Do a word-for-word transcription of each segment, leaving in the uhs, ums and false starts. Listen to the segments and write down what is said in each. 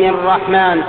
الرحمن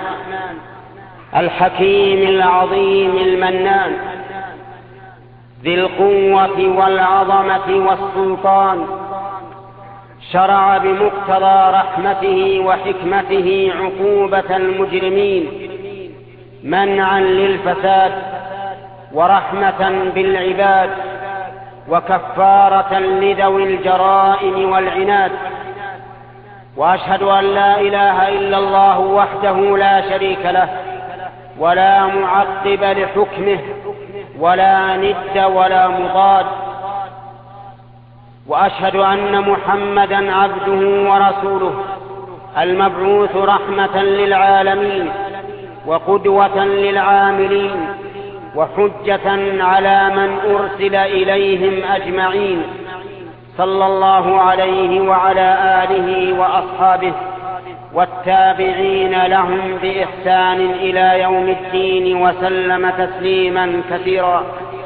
الحكيم العظيم المنان ذي القوة والعظمة والسلطان، شرع بمقتضى رحمته وحكمته عقوبة المجرمين منعا للفساد ورحمة بالعباد وكفارة لذوي الجرائم والعناد. وأشهد أن لا إله إلا الله وحده لا شريك له ولا معقب لحكمه ولا ند ولا مضاد. وأشهد أن محمدًا عبده ورسوله المبعوث رحمة للعالمين وقدوة للعاملين وحجة على من أرسل إليهم أجمعين، صلى الله عليه وعلى آله وأصحابه والتابعين لهم بإحسان إلى يوم الدين وسلم تسليما كثيرا.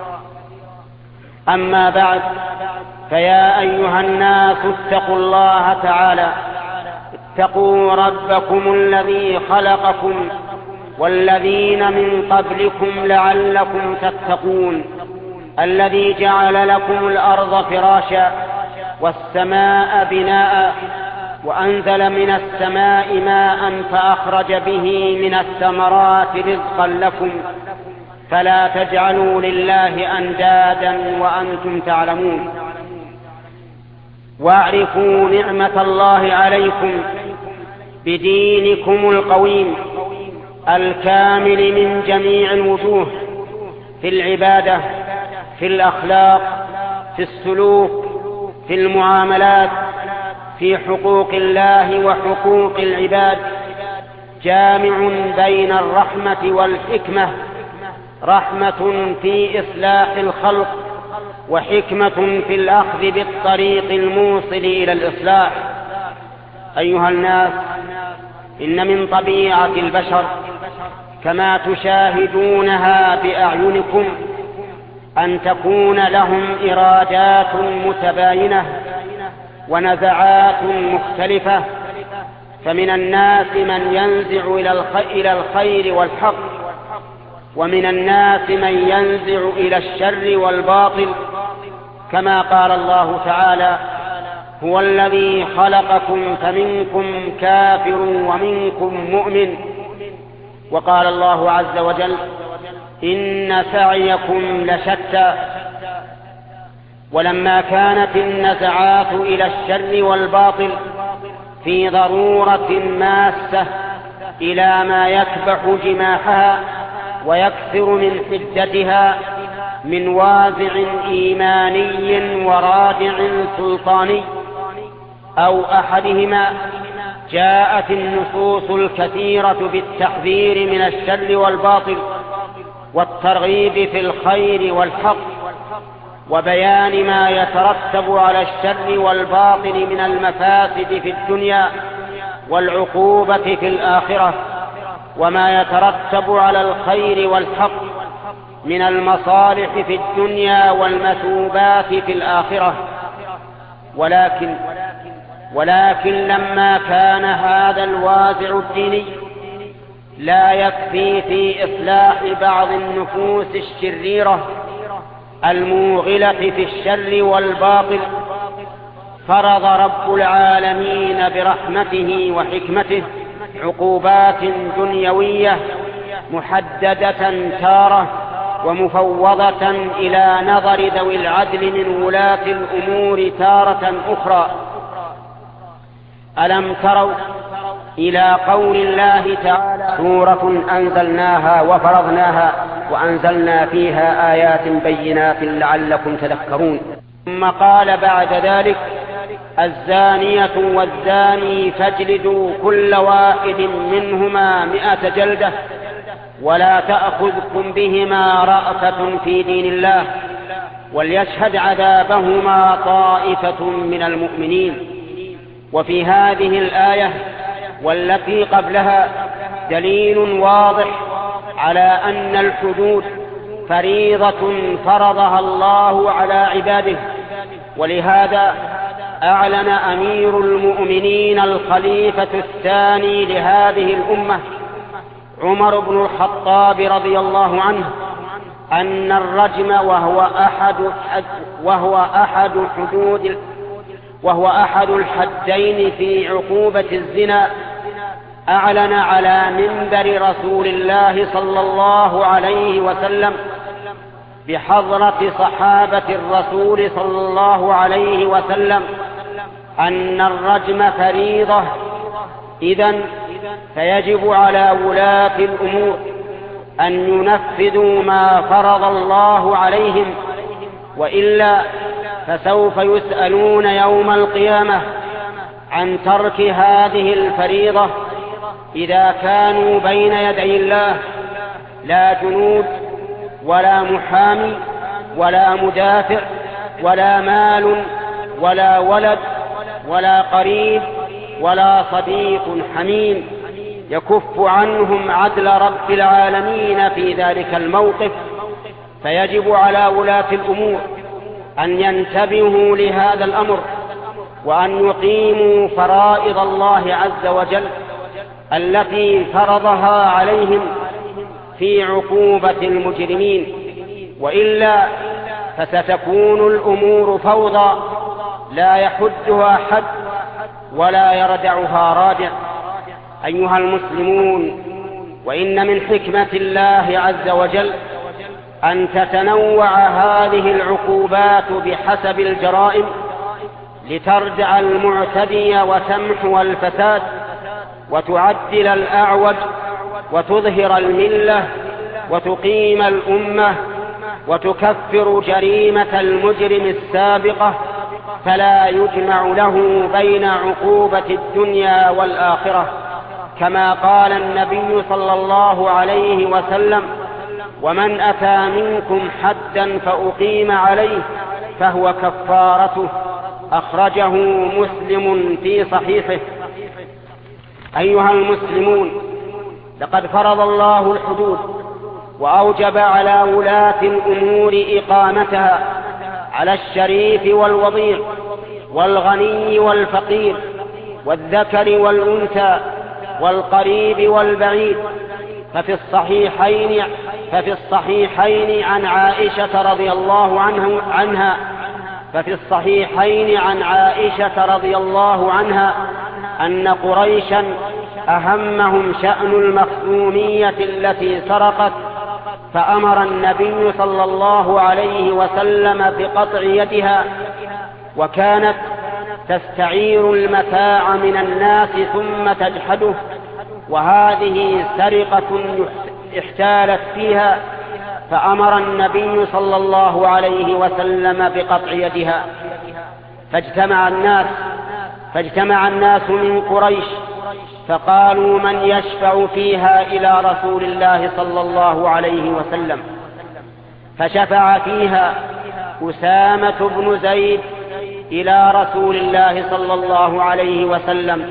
أما بعد، فيا أيها الناس اتقوا الله تعالى، اتقوا ربكم الذي خلقكم والذين من قبلكم لعلكم تتقون، الذي جعل لكم الأرض فراشا والسماء بناء وأنزل من السماء ماء فأخرج به من الثمرات رزقا لكم، فلا تجعلوا لله أندادا وأنتم تعلمون. واعرفوا نعمة الله عليكم بدينكم القويم الكامل من جميع الوجوه، في العبادة، في الأخلاق، في السلوك، في المعاملات، في حقوق الله وحقوق العباد، جامع بين الرحمة والحكمة، رحمة في إصلاح الخلق وحكمة في الأخذ بالطريق الموصل إلى الإصلاح. أيها الناس، إن من طبيعة البشر كما تشاهدونها بأعينكم أن تكون لهم إرادات متباينة ونزعات مختلفة، فمن الناس من ينزع إلى الخير والحق، ومن الناس من ينزع إلى الشر والباطل، كما قال الله تعالى: هو الذي خلقكم فمنكم كافر ومنكم مؤمن. وقال الله عز وجل: إن سعيكم لشتى. ولما كانت النزعات إلى الشر والباطل في ضرورة ماسة إلى ما يكبح جماحها ويكثر من حدتها من وازع إيماني ورادع سلطاني أو أحدهما، جاءت النصوص الكثيرة بالتحذير من الشر والباطل والترغيب في الخير والحق، وبيان ما يترتب على الشر والباطل من المفاسد في الدنيا والعقوبة في الآخرة، وما يترتب على الخير والحق من المصالح في الدنيا والمثوبات في الآخرة. ولكن ولكن لما كان هذا الوازع الديني لا يكفي في إصلاح بعض النفوس الشريرة الموغلة في الشر والباطل، فرض رب العالمين برحمته وحكمته عقوبات دنيوية محددة تارة ومفوضة إلى نظر ذوي العدل من ولاة الأمور تارة أخرى. ألم تروا إلى قول الله تعالى: سورة أنزلناها وفرضناها وأنزلنا فيها آيات بينات لعلكم تذكرون. ثم قال بعد ذلك: الزانية والزاني فاجلدوا كل واحد منهما مئة جلدة ولا تأخذكم بهما رأفة في دين الله وليشهد عذابهما طائفة من المؤمنين. وفي هذه الآية والتي قبلها دليل واضح على أن الحدود فريضة فرضها الله على عباده، ولهذا أعلن أمير المؤمنين الخليفة الثاني لهذه الأمة عمر بن الخطاب رضي الله عنه أن الرجم وهو أحد وهو أحد حدود وهو أحد الحدين في عقوبة الزنا أعلن على منبر رسول الله صلى الله عليه وسلم بحضرة صحابة الرسول صلى الله عليه وسلم أن الرجم فريضة، إذن فيجب على ولاة الأمور أن ينفذوا ما فرض الله عليهم، وإلا فسوف يسألون يوم القيامة عن ترك هذه الفريضة إذا كانوا بين يدي الله لا جنود ولا محامي ولا مدافع ولا مال ولا ولد ولا قريب ولا صديق حميم يكف عنهم عدل رب العالمين في ذلك الموقف. فيجب على ولاة الأمور أن ينتبهوا لهذا الأمر وأن يقيموا فرائض الله عز وجل التي فرضها عليهم في عقوبة المجرمين، وإلا فستكون الأمور فوضى لا يحدها حد ولا يردعها رادع. أيها المسلمون، وإن من حكمة الله عز وجل أن تتنوع هذه العقوبات بحسب الجرائم لتردع المعتدي وتمحو الفساد وتعدل الأعوج وتظهر الملة وتقيم الأمة وتكفر جريمة المجرم السابقة، فلا يجمع له بين عقوبة الدنيا والآخرة، كما قال النبي صلى الله عليه وسلم: ومن أتى منكم حدا فأقيم عليه فهو كفارته. أخرجه مسلم في صحيحه. أيها المسلمون، لقد فرض الله الحدود وأوجب على ولاة الأمور إقامتها على الشريف والوضيع والغني والفقير والذكر والأنثى والقريب والبعيد. ففي الصحيحين ففي الصحيحين عن عائشة رضي الله عنه عنها ففي الصحيحين عن عائشة رضي الله عنها أن قريشا أهمهم شأن المخزومية التي سرقت، فأمر النبي صلى الله عليه وسلم بقطع يدها، وكانت تستعير المتاع من الناس ثم تجحده، وهذه سرقة احتالت فيها، فأمر النبي صلى الله عليه وسلم بقطع يدها. فاجتمع الناس فاجتمع الناس من قريش فقالوا: من يشفع فيها إلى رسول الله صلى الله عليه وسلم؟ فشفع فيها أسامة بن زيد إلى رسول الله صلى الله عليه وسلم،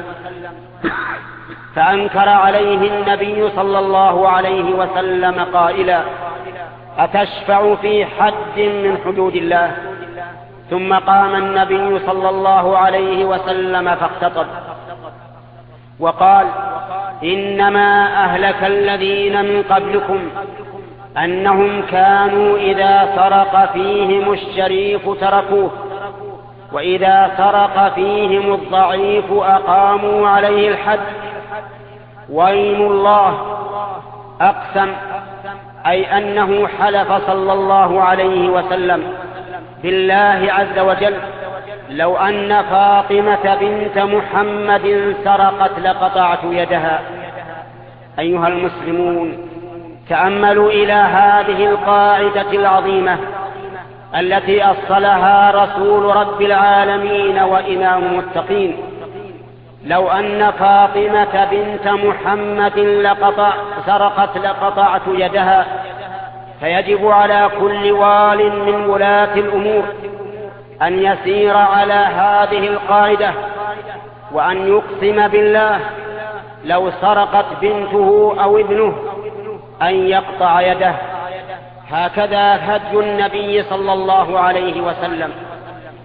فأنكر عليه النبي صلى الله عليه وسلم قائلا: أتشفع في حد من حدود الله؟ ثم قام النبي صلى الله عليه وسلم فاختطب وقال: إنما أهلك الذين من قبلكم أنهم كانوا إذا سرق فيهم الشريف تركوه، وإذا سرق فيهم الضعيف أقاموا عليه الحد. وأيم الله أقسم، أي أنه حلف صلى الله عليه وسلم بالله عز وجل: لو أن فاطمة بنت محمد سرقت لقطعت يدها. أيها المسلمون، تأملوا إلى هذه القاعدة العظيمة التي أصلها رسول رب العالمين وإمام المتقين: لو أن فاطمة بنت محمد لقطع سرقت لقطعت يدها. فيجب على كل وال من ولاة الأمور أن يسير على هذه القاعدة، وأن يقسم بالله لو سرقت بنته أو ابنه أن يقطع يده. هكذا هدي النبي صلى الله عليه وسلم.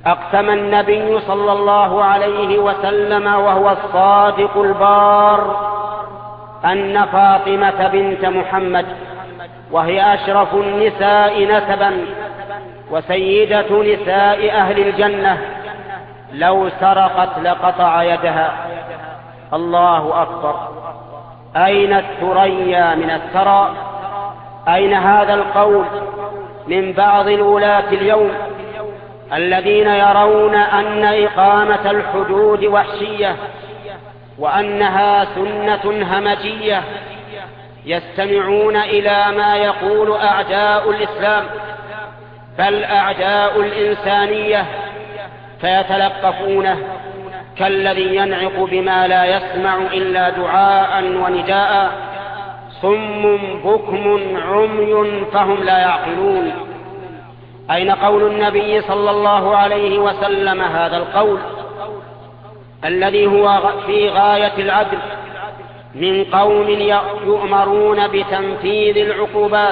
أقسم النبي صلى الله عليه وسلم وهو الصادق البار أن فاطمة بنت محمد، وهي أشرف النساء نسبا وسيدة نساء أهل الجنة، لو سرقت لقطع يدها. الله أكبر. أين الثريا من الثرى؟ أين هذا القول من بعض الولاة اليوم الذين يرون أن إقامة الحدود وحشية وأنها سنة همجية، يستمعون إلى ما يقول أعداء الإسلام بل أعداء الإنسانية فيتلقفونه كالذي ينعق بما لا يسمع إلا دعاء ونداء، صم بكم عمي فهم لا يعقلون. أين قول النبي صلى الله عليه وسلم هذا القول الذي هو في غاية العدل من قوم يؤمرون بتنفيذ العقوبات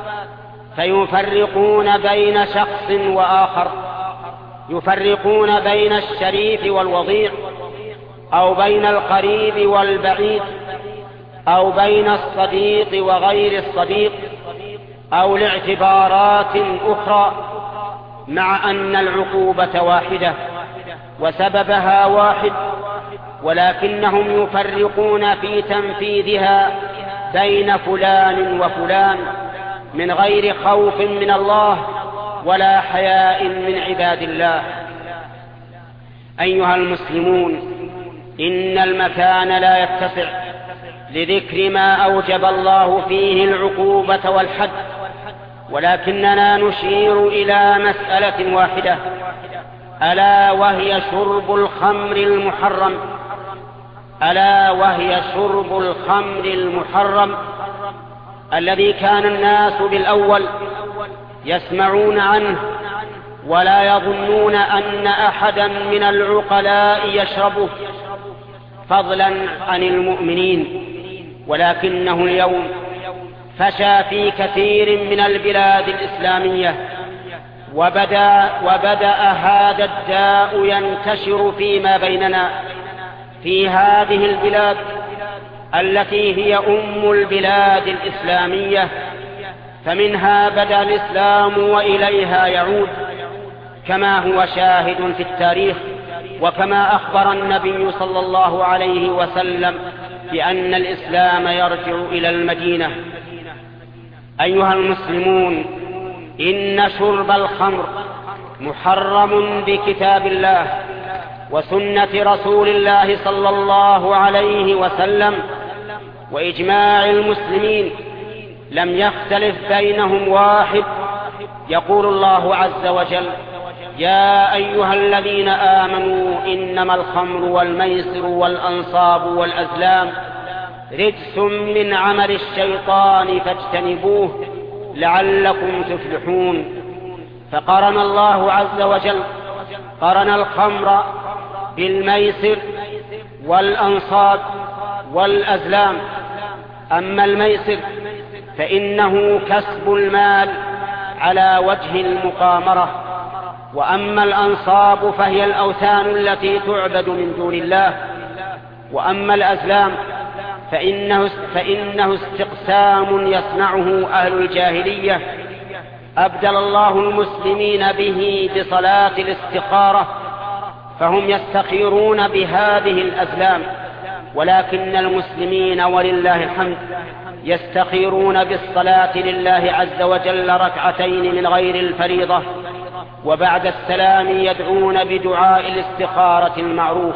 فيفرقون بين شخص وآخر، يفرقون بين الشريف والوضيع، أو بين القريب والبعيد، أو بين الصديق وغير الصديق، أو لاعتبارات أخرى، مع أن العقوبة واحدة وسببها واحد، ولكنهم يفرقون في تنفيذها بين فلان وفلان من غير خوف من الله ولا حياء من عباد الله. أيها المسلمون، إن المكان لا يتسع لذكر ما أوجب الله فيه العقوبة والحد، ولكننا نشير إلى مسألة واحدة، ألا وهي شرب الخمر المحرم. ألا وهي شرب الخمر المحرم الذي كان الناس بالأول يسمعون عنه ولا يظنون أن أحدا من العقلاء يشربه فضلا عن المؤمنين، ولكنه اليوم فشى في كثير من البلاد الإسلامية، وبدأ, وبدأ هذا الداء ينتشر فيما بيننا في هذه البلاد التي هي أم البلاد الإسلامية، فمنها بدأ الإسلام وإليها يعود، كما هو شاهد في التاريخ، وكما أخبر النبي صلى الله عليه وسلم بأن الإسلام يرجع إلى المدينة. أيها المسلمون، إن شرب الخمر محرم بكتاب الله وسنة رسول الله صلى الله عليه وسلم وإجماع المسلمين، لم يختلف بينهم واحد. يقول الله عز وجل: يا أيها الذين آمنوا إنما الخمر والميسر والأنصاب والأزلام رجس من عمل الشيطان فاجتنبوه لعلكم تفلحون. فقرن الله عز وجل قرن الخمر بالميسر والأنصاب والأزلام. أما الميسر فإنه كسب المال على وجه المقامرة، وأما الأنصاب فهي الأوثان التي تعبد من دون الله، وأما الأزلام فإنه, فإنه استقسام يصنعه أهل الجاهلية، أبدل الله المسلمين به بصلاة الاستخارة، فهم يستخيرون بهذه الأزلام، ولكن المسلمين ولله الحمد يستخيرون بالصلاة لله عز وجل ركعتين من غير الفريضة، وبعد السلام يدعون بدعاء الاستخارة المعروف.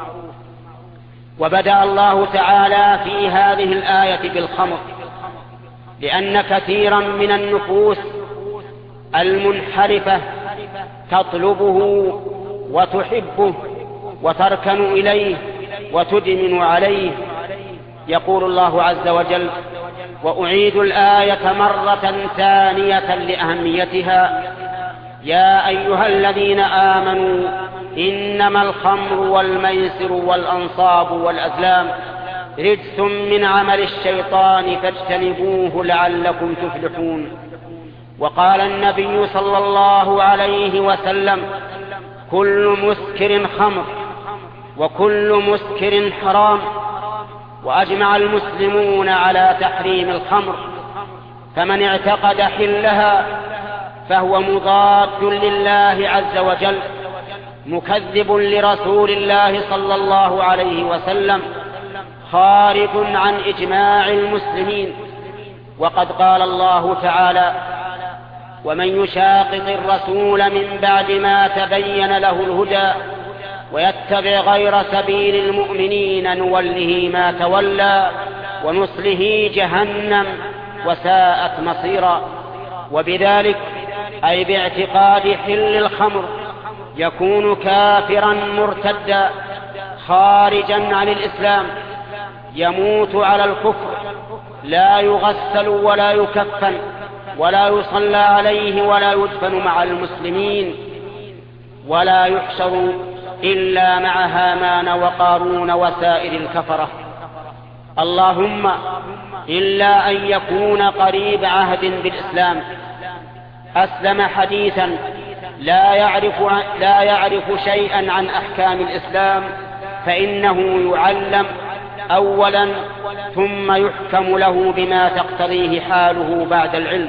وبدأ الله تعالى في هذه الآية بالخمر، لأن كثيرا من النفوس المنحرفة تطلبه وتحبه وتركن إليه وتدمن عليه. يقول الله عز وجل: وأعيد الآية مرة ثانية لأهميتها: يا أيها الذين آمنوا إنما الخمر والميسر والأنصاب والأزلام رجس من عمل الشيطان فاجتنبوه لعلكم تفلحون. وقال النبي صلى الله عليه وسلم: كل مسكر خمر وكل مسكر حرام. وأجمع المسلمون على تحريم الخمر، فمن اعتقد حلها فهو مضاد لله عز وجل، مكذب لرسول الله صلى الله عليه وسلم، خارج عن إجماع المسلمين. وقد قال الله تعالى: ومن يشاقق الرسول من بعد ما تبين له الهدى ويتبع غير سبيل المؤمنين نوله ما تولى ونصله جهنم وساءت مصيرا. وبذلك أي باعتقاد حل الخمر يكون كافرا مرتدا خارجا عن الإسلام، يموت على الكفر، لا يغسل ولا يكفن ولا يصلى عليه ولا يدفن مع المسلمين، ولا يحشر إلا مع هامان وقارون وسائر الكفرة، اللهم إلا أن يكون قريب عهد بالإسلام، أسلم حديثا، لا يعرف, لا يعرف شيئا عن أحكام الإسلام، فإنه يعلم أولا ثم يحكم له بما تقتضيه حاله بعد العلم.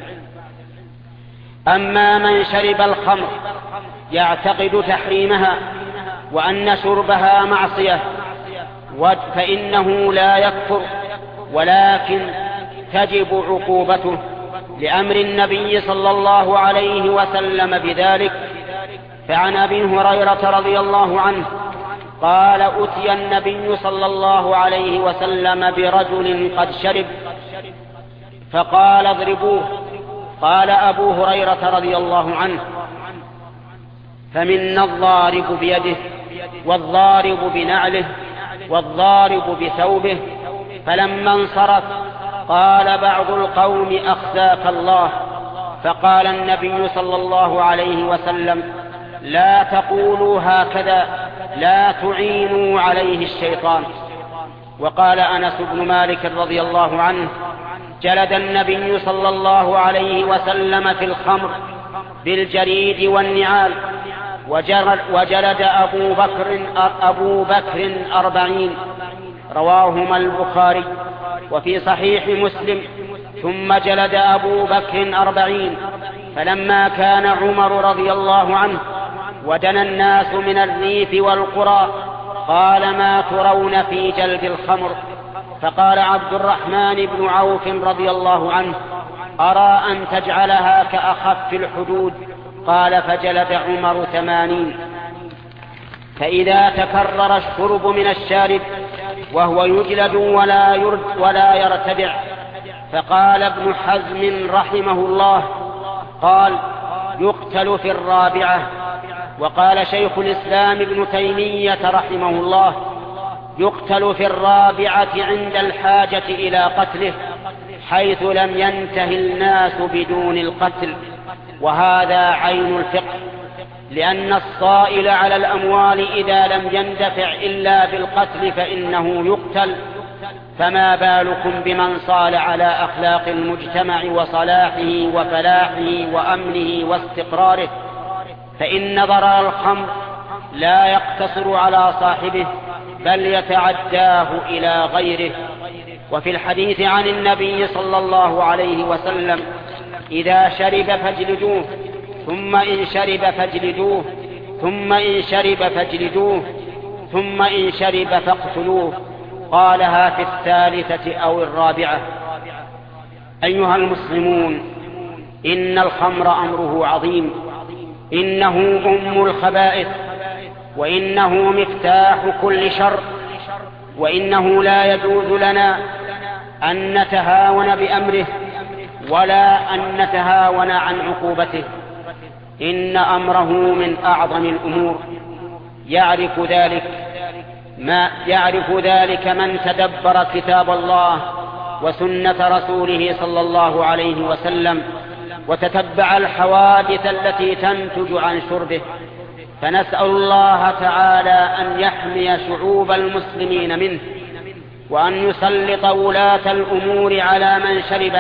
أما من شرب الخمر يعتقد تحريمها وأن شربها معصية فإنه لا يكفر، ولكن تجب عقوبته لأمر النبي صلى الله عليه وسلم بذلك. فعن أبي هريرة رضي الله عنه قال: أتي النبي صلى الله عليه وسلم برجل قد شرب فقال: اضربوه. قال أبو هريرة رضي الله عنه: فمنا الضارب بيده والضارب بنعله والضارب بثوبه. فلما انصرف قال بعض القوم: أخزاك الله. فقال النبي صلى الله عليه وسلم: لا تقولوا هكذا، لا تعينوا عليه الشيطان. وقال أنس بن مالك رضي الله عنه: جلد النبي صلى الله عليه وسلم في الخمر بالجريد والنعال، وجلد أبو بكر, أبو بكر أربعين، رواهما البخاري. وفي صحيح مسلم: ثم جلد أبو بكر أربعين. فلما كان عمر رضي الله عنه ودنا الناس من الريف والقرى قال: ما ترون في جلد الخمر؟ فقال عبد الرحمن بن عوف رضي الله عنه: أرى أن تجعلها كأخف الحدود. قال: فجلد عمر ثمانين. فإذا تكرر الشرب من الشارب وهو يجلد ولا, يرد ولا يرتدع. فقال ابن حزم رحمه الله: قال: يقتل في الرابعة. وقال شيخ الإسلام ابن تيمية رحمه الله: يقتل في الرابعة عند الحاجة إلى قتله، حيث لم ينته الناس بدون القتل. وهذا عين الفقه، لأن الصائل على الأموال إذا لم يندفع إلا بالقتل فإنه يقتل، فما بالكم بمن صال على أخلاق المجتمع وصلاحه وفلاحه وأمنه واستقراره؟ فإن ضرر الخمر لا يقتصر على صاحبه بل يتعداه إلى غيره. وفي الحديث عن النبي صلى الله عليه وسلم: إذا شرب فاجلدوه، ثم إن شرب فاجلدوه، ثم إن شرب فاجلدوه، ثم إن شرب فاقتلوه. قالها في الثالثة أو الرابعة. أيها المسلمون، إن الخمر أمره عظيم، إنه أم الخبائث، وإنه مفتاح كل شر، وإنه لا يجوز لنا أن نتهاون بأمره ولا أن نتهاون عن عقوبته. إن أمره من أعظم الأمور، يعرف ذلك ما يعرف ذلك من تدبر كتاب الله وسنة رسوله صلى الله عليه وسلم وتتبع الحوادث التي تنتج عن شربه. فنسأل الله تعالى أن يحمي شعوب المسلمين منه، وأن يسلط ولاة الأمور على من شربه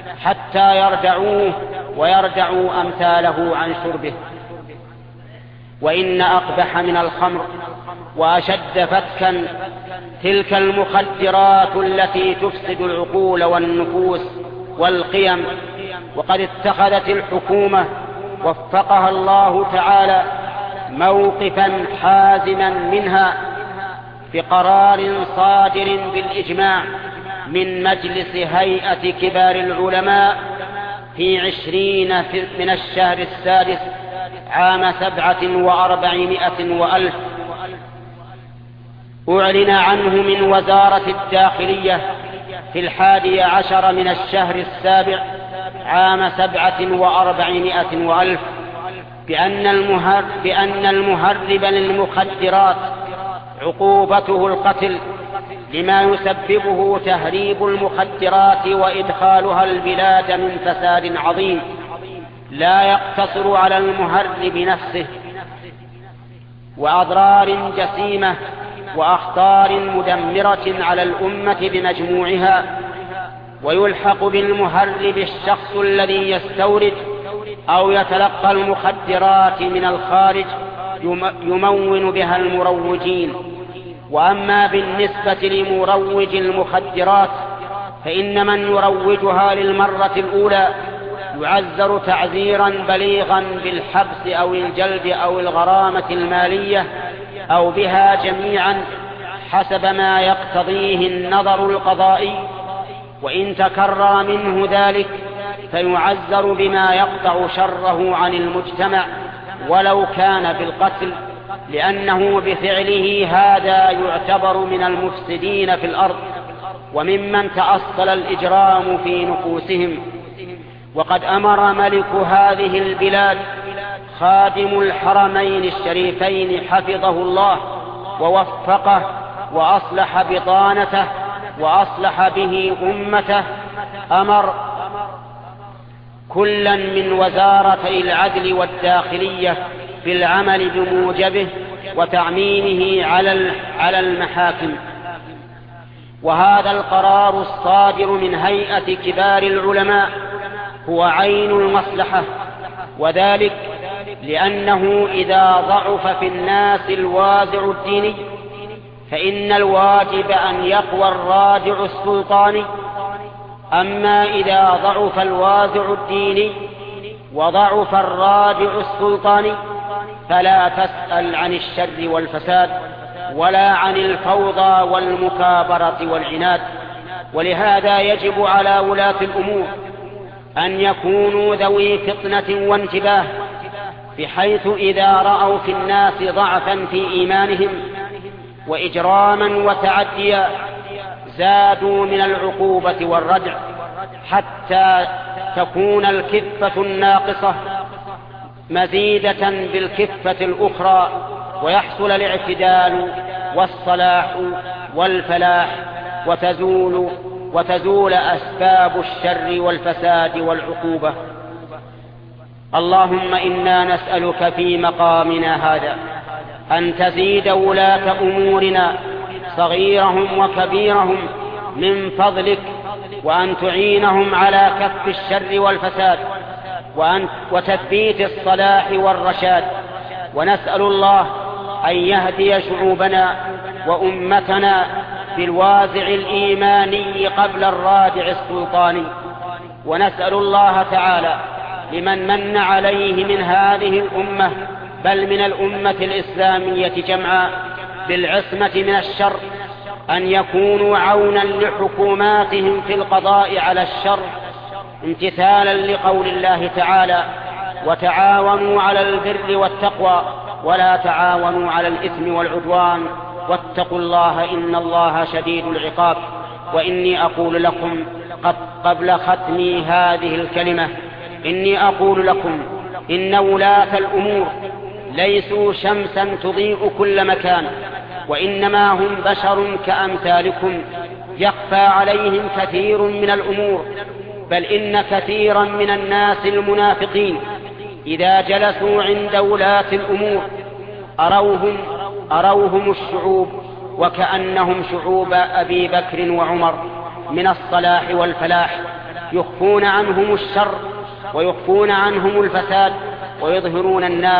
حتى يردعوه ويردعوا أمثاله عن شربه. وإن أقبح من الخمر وأشد فتكا تلك المخدرات التي تفسد العقول والنفوس والقيم. وقد اتخذت الحكومة وفقها الله تعالى موقفا حازما منها بقرار صادر بالإجماع من مجلس هيئة كبار العلماء في عشرين من الشهر السادس عام سبعة وأربعمائة وألف، أعلن عنه من وزارة الداخلية في الحادي عشر من الشهر السابع عام سبعة وأربعمائة وألف بأن, المهر بأن المهرب للمخدرات عقوبته القتل، لما يسببه تهريب المخدرات وإدخالها البلاد من فساد عظيم لا يقتصر على المهرب نفسه، وأضرار جسيمة وأخطار مدمرة على الأمة بمجموعها. ويلحق بالمهرب الشخص الذي يستورد أو يتلقى المخدرات من الخارج يمون بها المروجين. وأما بالنسبة لمروج المخدرات فإن من يروجها للمرة الأولى يعزر تعزيرا بليغا بالحبس أو الجلد أو الغرامة المالية أو بها جميعا حسب ما يقتضيه النظر القضائي. وإن تكرر منه ذلك فيعزر بما يقطع شره عن المجتمع ولو كان بالقتل، لأنه بفعله هذا يعتبر من المفسدين في الأرض وممن تأصل الإجرام في نفوسهم. وقد أمر ملك هذه البلاد خادم الحرمين الشريفين حفظه الله ووفقه وأصلح بطانته وأصلح به أمته، أمر كلا من وزارتي العدل والداخلية بالعمل بموجبه وتعميمه على المحاكم. وهذا القرار الصادر من هيئة كبار العلماء هو عين المصلحة، وذلك لأنه إذا ضعف في الناس الوازع الديني فإن الواجب أن يقوى الرادع السلطاني. أما إذا ضعف الوازع الديني وضعف الرادع السلطاني فلا تسأل عن الشر والفساد ولا عن الفوضى والمكابرة والعناد. ولهذا يجب على ولاة الأمور أن يكونوا ذوي فطنة وانتباه، بحيث إذا رأوا في الناس ضعفا في إيمانهم وإجراما وتعديا زادوا من العقوبة والردع حتى تكون الكفة الناقصة مزيدة بالكفة الأخرى ويحصل الاعتدال والصلاح والفلاح وتزول وتزول أسباب الشر والفساد والعقوبة. اللهم إنا نسألك في مقامنا هذا أن تزيد ولاة أمورنا صغيرهم وكبيرهم من فضلك، وأن تعينهم على كف الشر والفساد وأن وتثبيت الصلاح والرشاد. ونسأل الله أن يهدي شعوبنا وأمتنا بالوازع الإيماني قبل الرادع السلطاني. ونسأل الله تعالى لمن من عليه من هذه الأمة بل من الأمة الإسلامية جمعاء بالعصمة من الشر أن يكونوا عونا لحكوماتهم في القضاء على الشر، امتثالا لقول الله تعالى: وتعاونوا على البر والتقوى ولا تعاونوا على الإثم والعدوان واتقوا الله إن الله شديد العقاب. وإني أقول لكم قبل ختم هذه الكلمة إني أقول لكم إن ولاة الأمور ليسوا شمسا تضيء كل مكان، وإنما هم بشر كأمثالكم يخفى عليهم كثير من الأمور، بل إن كثيرا من الناس المنافقين إذا جلسوا عند ولاة الأمور أروهم, أروهم الشعوب وكأنهم شعوب أبي بكر وعمر من الصلاح والفلاح، يخفون عنهم الشر ويخفون عنهم الفساد ويظهرون الناس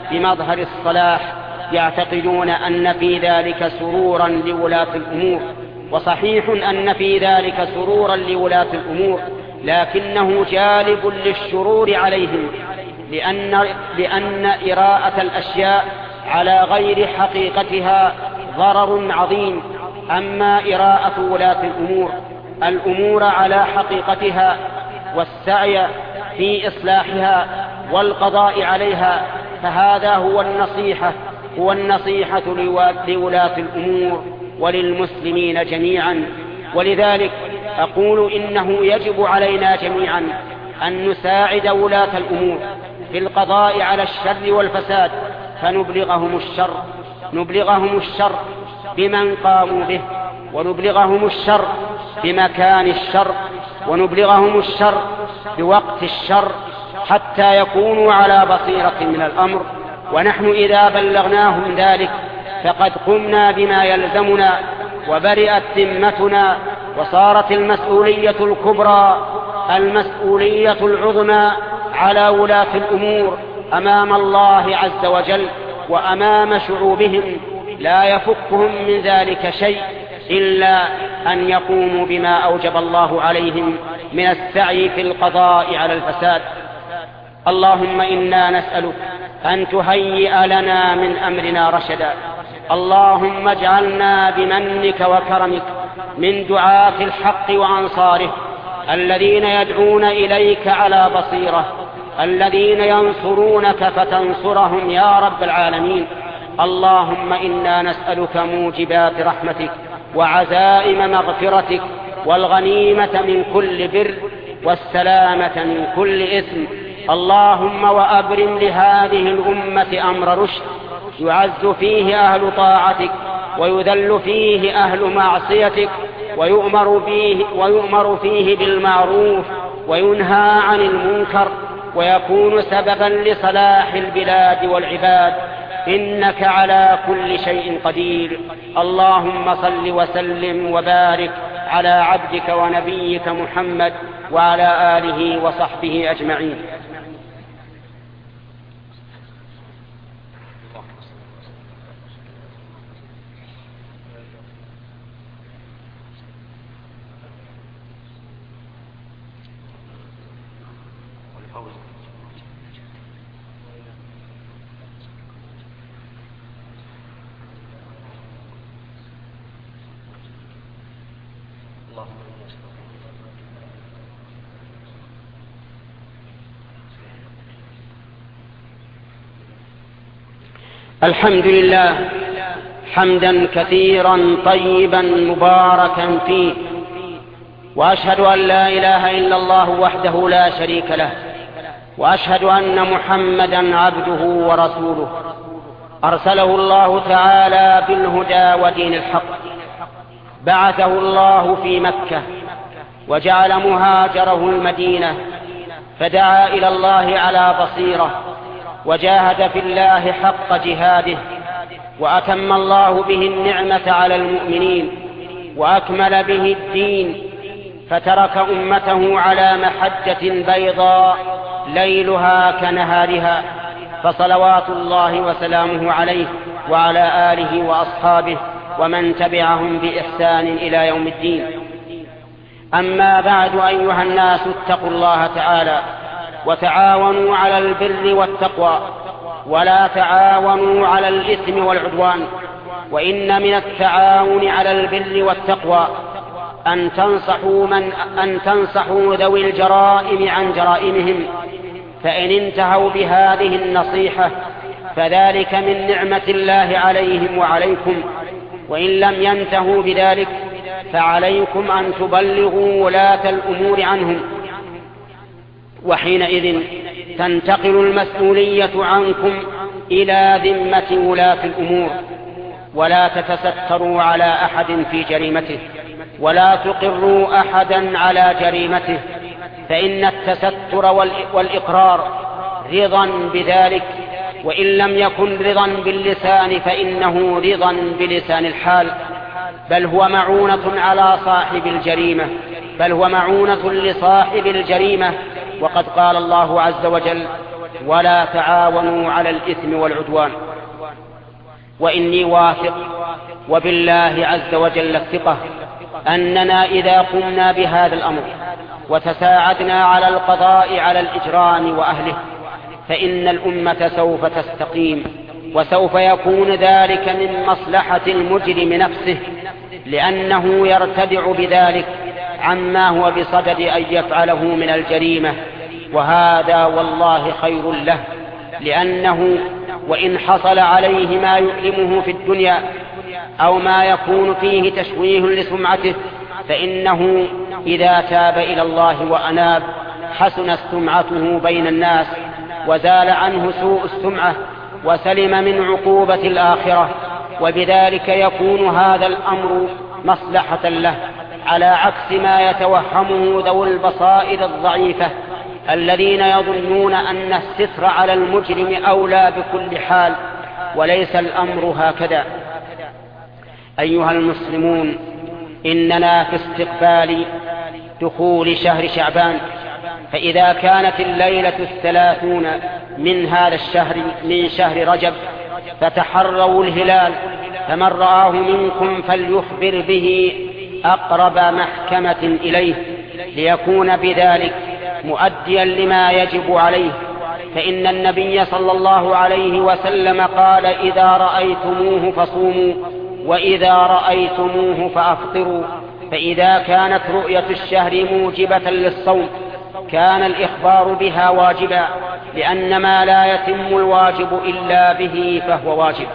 بمظهر الصلاح يعتقدون أن في ذلك سرورا لولاة الأمور، وصحيح أن في ذلك سرورا لولاة الأمور، لكنه جالب للشرور عليهم، لأن, لأن إراءة الأشياء على غير حقيقتها ضرر عظيم. أما إراءة ولاة الأمور الأمور على حقيقتها والسعي في إصلاحها والقضاء عليها، فهذا هو النصيحة هو النصيحة لولاة الأمور وللمسلمين جميعا. ولذلك أقول إنه يجب علينا جميعا أن نساعد ولاة الأمور في القضاء على الشر والفساد، فنبلغهم الشر نبلغهم الشر بمن قاموا به، ونبلغهم الشر بمكان الشر، ونبلغهم الشر بوقت الشر، حتى يكونوا على بصيرة من الأمر. ونحن إذا بلغناهم ذلك فقد قمنا بما يلزمنا، وبرئت ذمتنا، وصارت المسؤولية الكبرى المسؤولية العظمى على ولاة الأمور أمام الله عز وجل وأمام شعوبهم. لا يفكهم من ذلك شيء إلا أن يقوموا بما أوجب الله عليهم من السعي في القضاء على الفساد. اللهم إنا نسألك أن تهيئ لنا من أمرنا رشدا. اللهم اجعلنا بمنك وكرمك من دعاة الحق وأنصاره، الذين يدعون إليك على بصيرة، الذين ينصرونك فتنصرهم يا رب العالمين. اللهم إنا نسألك موجبات رحمتك وعزائم مغفرتك والغنيمة من كل بر والسلامة من كل إثم. اللهم وأبرم لهذه الأمة أمر رشد يعز فيه أهل طاعتك ويذل فيه أهل معصيتك، ويؤمر فيه, ويؤمر فيه بالمعروف وينهى عن المنكر، ويكون سببا لصلاح البلاد والعباد، إنك على كل شيء قدير. اللهم صل وسلم وبارك على عبدك ونبيك محمد وعلى آله وصحبه أجمعين. الحمد لله حمدا كثيرا طيبا مباركا فيه، وأشهد أن لا إله إلا الله وحده لا شريك له، وأشهد أن محمدا عبده ورسوله أرسله الله تعالى بالهدى ودين الحق، بعثه الله في مكة وجعل مهاجره المدينة، فدعا إلى الله على بصيرة وجاهد في الله حق جهاده، وأتم الله به النعمة على المؤمنين وأكمل به الدين، فترك أمته على محجة بيضاء ليلها كنهارها، فصلوات الله وسلامه عليه وعلى آله وأصحابه ومن تبعهم بإحسان إلى يوم الدين. أما بعد، أيها الناس اتقوا الله تعالى وتعاونوا على البر والتقوى، ولا تعاونوا على الإثم والعدوان. وإن من التعاون على البر والتقوى أن تنصحوا, من أن تنصحوا ذوي الجرائم عن جرائمهم، فإن انتهوا بهذه النصيحة فذلك من نعمة الله عليهم وعليكم، وإن لم ينتهوا بذلك فعليكم أن تبلغوا ولاة الأمور عنهم، وحينئذ تنتقل المسؤولية عنكم إلى ذمة ولاة الأمور، ولا تتستروا على أحد في جريمته، ولا تقروا أحدا على جريمته، فإن التستر والإقرار رضا بذلك، وإن لم يكن رضا باللسان فإنه رضا بلسان الحال، بل هو معونة على صاحب الجريمة بل هو معونة لصاحب الجريمة. وقد قال الله عز وجل: ولا تعاونوا على الإثم والعدوان. وإني واثق وبالله عز وجل الثقة أننا إذا قمنا بهذا الأمر وتساعدنا على القضاء على الإجرام وأهله فإن الأمة سوف تستقيم، وسوف يكون ذلك من مصلحة المجرم نفسه، لأنه يرتدع بذلك عما هو بصدد أن يفعله من الجريمة، وهذا والله خير له، لأنه وإن حصل عليه ما يؤلمه في الدنيا أو ما يكون فيه تشويه لسمعته فإنه إذا تاب إلى الله وأناب حسنت سمعته بين الناس وزال عنه سوء السمعة وسلم من عقوبة الآخرة، وبذلك يكون هذا الأمر مصلحة له، على عكس ما يتوهمه ذو البصائر الضعيفة الذين يظنون أن الستر على المجرم أولى بكل حال، وليس الأمر هكذا. أيها المسلمون، إننا في استقبال دخول شهر شعبان، فإذا كانت الليلة الثلاثون من هذا الشهر من شهر رجب فتحروا الهلال، فمن رآه منكم فليخبر به أقرب محكمة إليه ليكون بذلك مؤديا لما يجب عليه، فإن النبي صلى الله عليه وسلم قال: إذا رأيتموه فصوموا وإذا رأيتموه فأفطروا. فإذا كانت رؤية الشهر موجبة للصوم كان الإخبار بها واجبا، لأن ما لا يتم الواجب إلا به فهو واجب.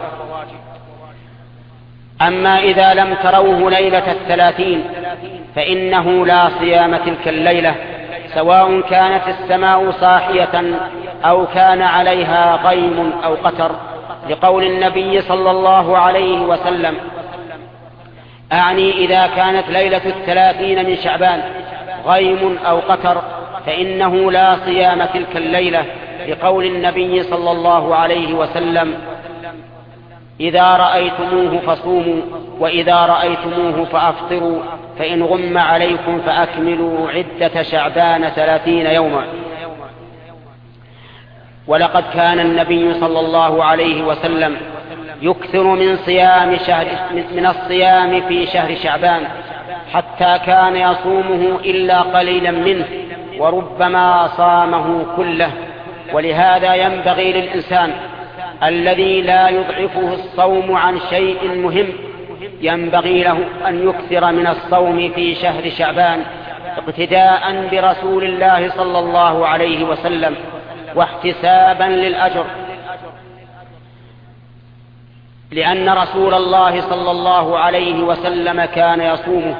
أما إذا لم تروه ليلة الثلاثين فإنه لا صيام تلك الليلة، سواء كانت السماء صاحية أو كان عليها غيم أو قتر، لقول النبي صلى الله عليه وسلم، أعني إذا كانت ليلة الثلاثين من شعبان غيم أو قتر فإنه لا صيام تلك الليلة، لقول النبي صلى الله عليه وسلم: إذا رأيتموه فصوموا وإذا رأيتموه فأفطروا، فإن غم عليكم فأكملوا عدة شعبان ثلاثين يوما. ولقد كان النبي صلى الله عليه وسلم يكثر من صيام شهر من الصيام في شهر شعبان، حتى كان يصومه إلا قليلا منه، وربما صامه كله. ولهذا ينبغي للإنسان الذي لا يضعفه الصوم عن شيء مهم ينبغي له أن يكثر من الصوم في شهر شعبان اقتداء برسول الله صلى الله عليه وسلم واحتسابا للأجر، لأن رسول الله صلى الله عليه وسلم كان يصومه.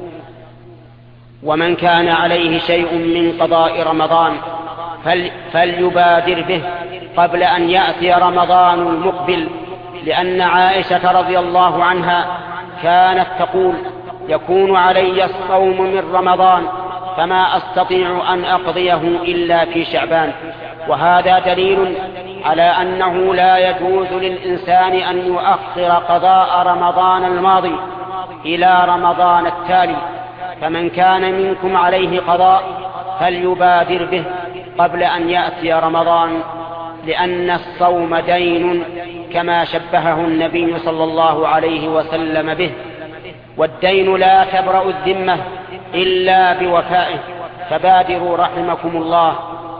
ومن كان عليه شيء من قضاء رمضان فليبادر به قبل أن يأتي رمضان المقبل، لأن عائشة رضي الله عنها كانت تقول: يكون علي الصوم من رمضان فما أستطيع أن أقضيه إلا في شعبان. وهذا دليل على أنه لا يجوز للإنسان أن يؤخر قضاء رمضان الماضي إلى رمضان التالي، فمن كان منكم عليه قضاء فليبادر به قبل أن يأتي رمضان، لأن الصوم دين كما شبهه النبي صلى الله عليه وسلم به، والدين لا تبرأ الذمة إلا بوفائه، فبادروا رحمكم الله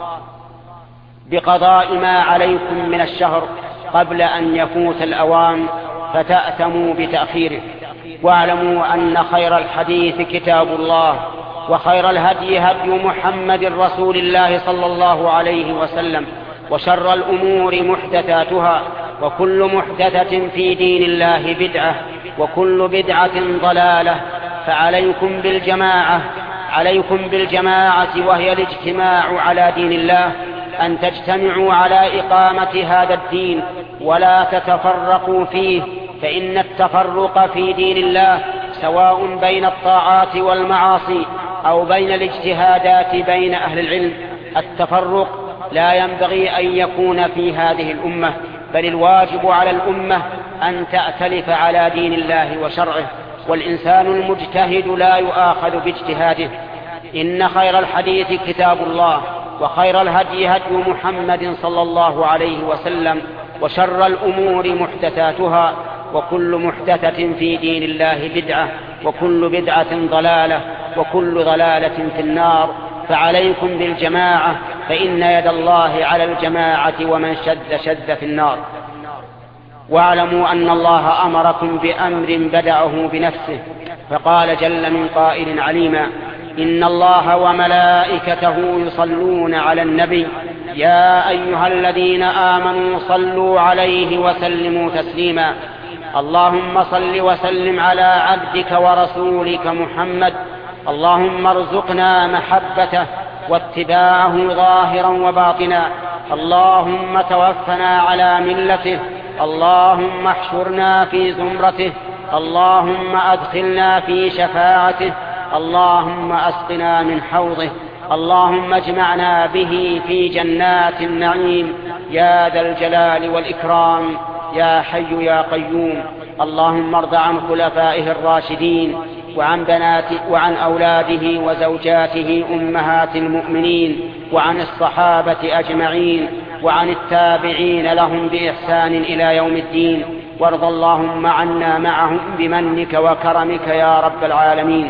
بقضاء ما عليكم من الشهر قبل أن يفوت الأوان فتأتموا بتأخيره. واعلموا أن خير الحديث كتاب الله، وخير الهدي هدي محمد رسول الله صلى الله عليه وسلم، وشر الأمور محدثاتها، وكل محدثة في دين الله بدعة، وكل بدعة ضلالة. فعليكم بالجماعة عليكم بالجماعة وهي الاجتماع على دين الله، أن تجتمعوا على إقامة هذا الدين ولا تتفرقوا فيه، فإن التفرق في دين الله سواء بين الطاعات والمعاصي أو بين الاجتهادات بين أهل العلم. التفرق لا ينبغي أن يكون في هذه الأمة، بل الواجب على الأمة أن تأتلف على دين الله وشرعه، والإنسان المجتهد لا يؤاخذ باجتهاده. إن خير الحديث كتاب الله، وخير الهدي هدي محمد صلى الله عليه وسلم، وشر الأمور محدثاتها، وكل محدثة في دين الله بدعة، وكل بدعة ضلالة، وكل ضلالة في النار. فعليكم بالجماعة، فإن يد الله على الجماعة، ومن شد شد في النار. واعلموا أن الله أمركم بأمر بدأه بنفسه، فقال جل من قائل عليما: إن الله وملائكته يصلون على النبي يا أيها الذين آمنوا صلوا عليه وسلموا تسليما. اللهم صل وسلم على عبدك ورسولك محمد. اللهم ارزقنا محبته واتباعه ظاهرا وباطنا. اللهم توفنا على ملته. اللهم احشرنا في زمرته. اللهم أدخلنا في شفاعته. اللهم أسقنا من حوضه. اللهم اجمعنا به في جنات النعيم يا ذا الجلال والإكرام يا حي يا قيوم. اللهم ارض عن خلفائه الراشدين وعن بناته وعن أولاده وزوجاته أمهات المؤمنين، وعن الصحابة أجمعين، وعن التابعين لهم بإحسان إلى يوم الدين. وارض اللهم عنا معهم بمنك وكرمك يا رب العالمين.